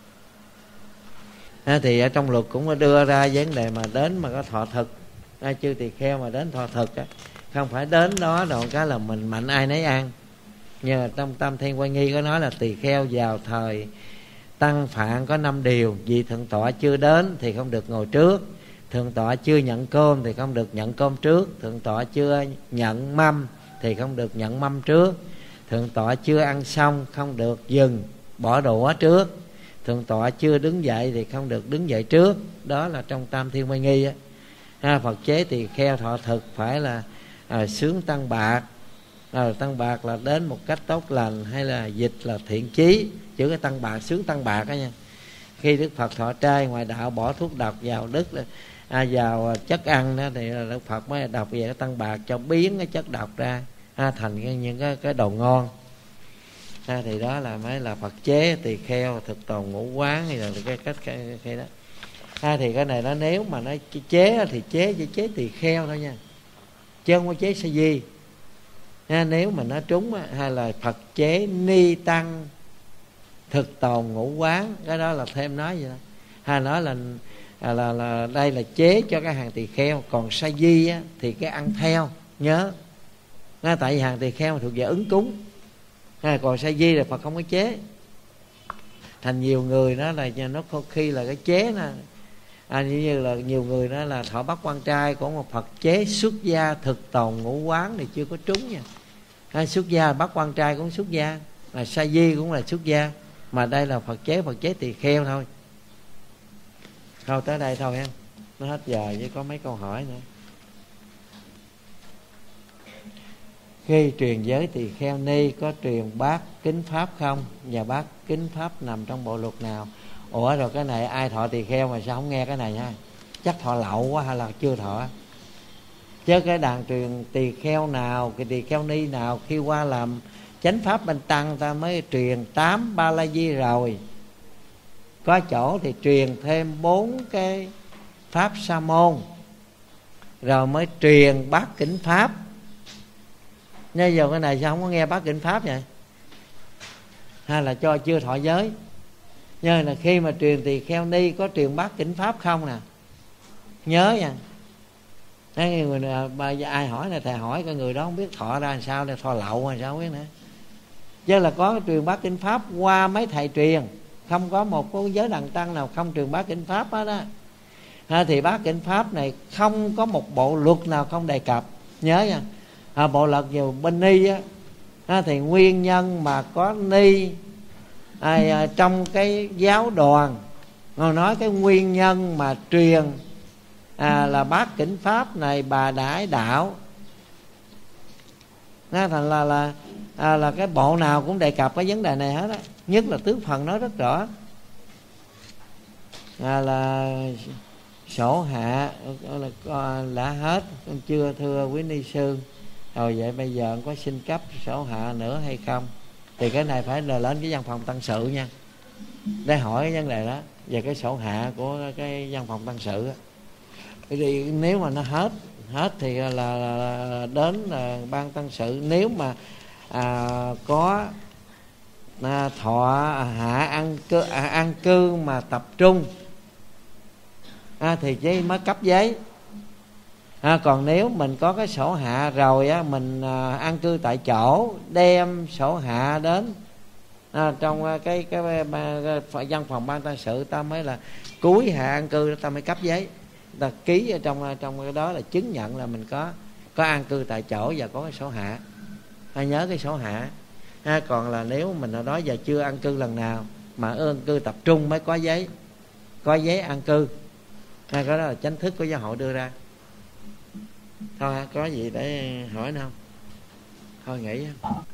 A: Thì ở trong luật cũng có đưa ra vấn đề mà đến mà có thọ thực, chư tỳ kheo mà đến thọ thực á, không phải đến đó rồi cái là mình mạnh ai nấy ăn. Nhưng trong Tam Thiên Quan Nghi có nói là tỳ kheo vào thời tăng phạn có 5 điều: vì thượng tọa chưa đến thì không được ngồi trước, thượng tọa chưa nhận cơm thì không được nhận cơm trước, thượng tọa chưa nhận mâm thì không được nhận mâm trước, thượng tọa chưa ăn xong không được dừng bỏ đũa trước, thượng tọa chưa đứng dậy thì không được đứng dậy trước. Đó là trong Tam Thiên Quan Nghi á. Phật chế tỳ kheo thọ thực phải là sướng tăng bạc. Tăng bạc là đến một cách tốt lành, hay là dịch là thiện chí. Chữ cái tăng bạc, sướng tăng bạc đó nha. Khi Đức Phật thọ trai ngoài đạo bỏ thuốc độc vào vào chất ăn đó, thì Đức Phật mới đọc về cái tăng bạc cho biến cái chất độc ra thành những cái đồ ngon. Thì đó là mới là Phật chế tỳ kheo thực tồn ngũ quán, hay là cái cách cái đó. Thì cái này nó nếu mà nó chế thì chế tỳ kheo thôi nha, chứ không có chế sa di. Nếu mà nó trúng hay là Phật chế ni tăng thực tồn ngũ quán, cái đó là thêm nói vậy đó. Hay nói là đây là chế cho cái hàng tỳ kheo. Còn sa di á, thì cái ăn theo nhớ. Tại vì hàng tỳ kheo thuộc về ứng cúng. Còn sa di là Phật không có chế. Thành nhiều người đó là nó có khi là cái chế nè, như là nhiều người đó là thọ bắt quan trai của một Phật chế xuất gia thực tồn ngũ quán thì chưa có trúng nha. Xuất gia bắt quan trai cũng xuất gia, mà sa di cũng là xuất gia, mà đây là Phật chế tỳ kheo thôi. Thôi tới đây thôi ha, nó hết giờ chứ có mấy câu hỏi nữa. Khi truyền giới tỳ kheo ni có truyền bát kính pháp không, và bát kính pháp nằm trong bộ luật nào? Ủa rồi cái này ai thọ tỳ kheo mà sao không nghe cái này nha? Chắc thọ lậu quá hay là chưa thọ? Chứ cái đàn truyền tỳ kheo nào, cái tỳ kheo ni nào khi qua làm chánh pháp bên tăng ta mới truyền 8 ba la di rồi. Có chỗ thì truyền thêm 4 cái pháp sa môn, rồi mới truyền bát kính pháp. Nhưng giờ cái này sao không có nghe bát kính pháp vậy? Hay là cho chưa thọ giới? Nhưng là khi mà truyền tỳ kheo ni có truyền bát kính pháp không nè, nhớ nha. Người ai hỏi này, thầy hỏi cái người đó không biết thọ ra làm sao, để thọ lậu hay sao không biết nữa. Chứ là có truyền bát kinh pháp qua mấy thầy truyền, không có một cái giới đàn tăng nào không truyền bát kinh pháp hết á. Thì bát kinh pháp này không có một bộ luật nào không đề cập, nhớ nha. Bộ luật nhiều bên ni á, thì nguyên nhân mà có ni trong cái giáo đoàn, nói cái nguyên nhân mà truyền là bát kinh pháp này bà đãi đạo, thành là cái bộ nào cũng đề cập cái vấn đề này hết á. Nhất là tứ phần nói rất rõ là sổ hạ đã hết, con chưa thưa quý ni sư. Rồi vậy bây giờ có xin cấp sổ hạ nữa hay không? Thì cái này phải là lên cái văn phòng tăng sự nha, để hỏi cái vấn đề đó về cái sổ hạ của cái văn phòng tăng sự á. Thì nếu mà nó hết thì là đến ban tăng sự. Nếu mà có thọ hạ ăn cư mà tập trung thì chỉ mới cấp giấy. Còn nếu mình có cái sổ hạ rồi á, mình an cư tại chỗ, đem sổ hạ đến trong cái văn phòng ban tang sự, ta mới là cuối hạ an cư, ta mới cấp giấy, ta ký ở trong cái đó là chứng nhận là mình có an cư tại chỗ và có cái sổ hạ. Nhớ cái sổ hạ. Còn là nếu mình ở đó giờ chưa an cư lần nào mà an cư tập trung mới có giấy an cư. Cái đó là chánh thức của giáo hội đưa ra. Thôi có gì để hỏi nữa không? Thôi nghỉ.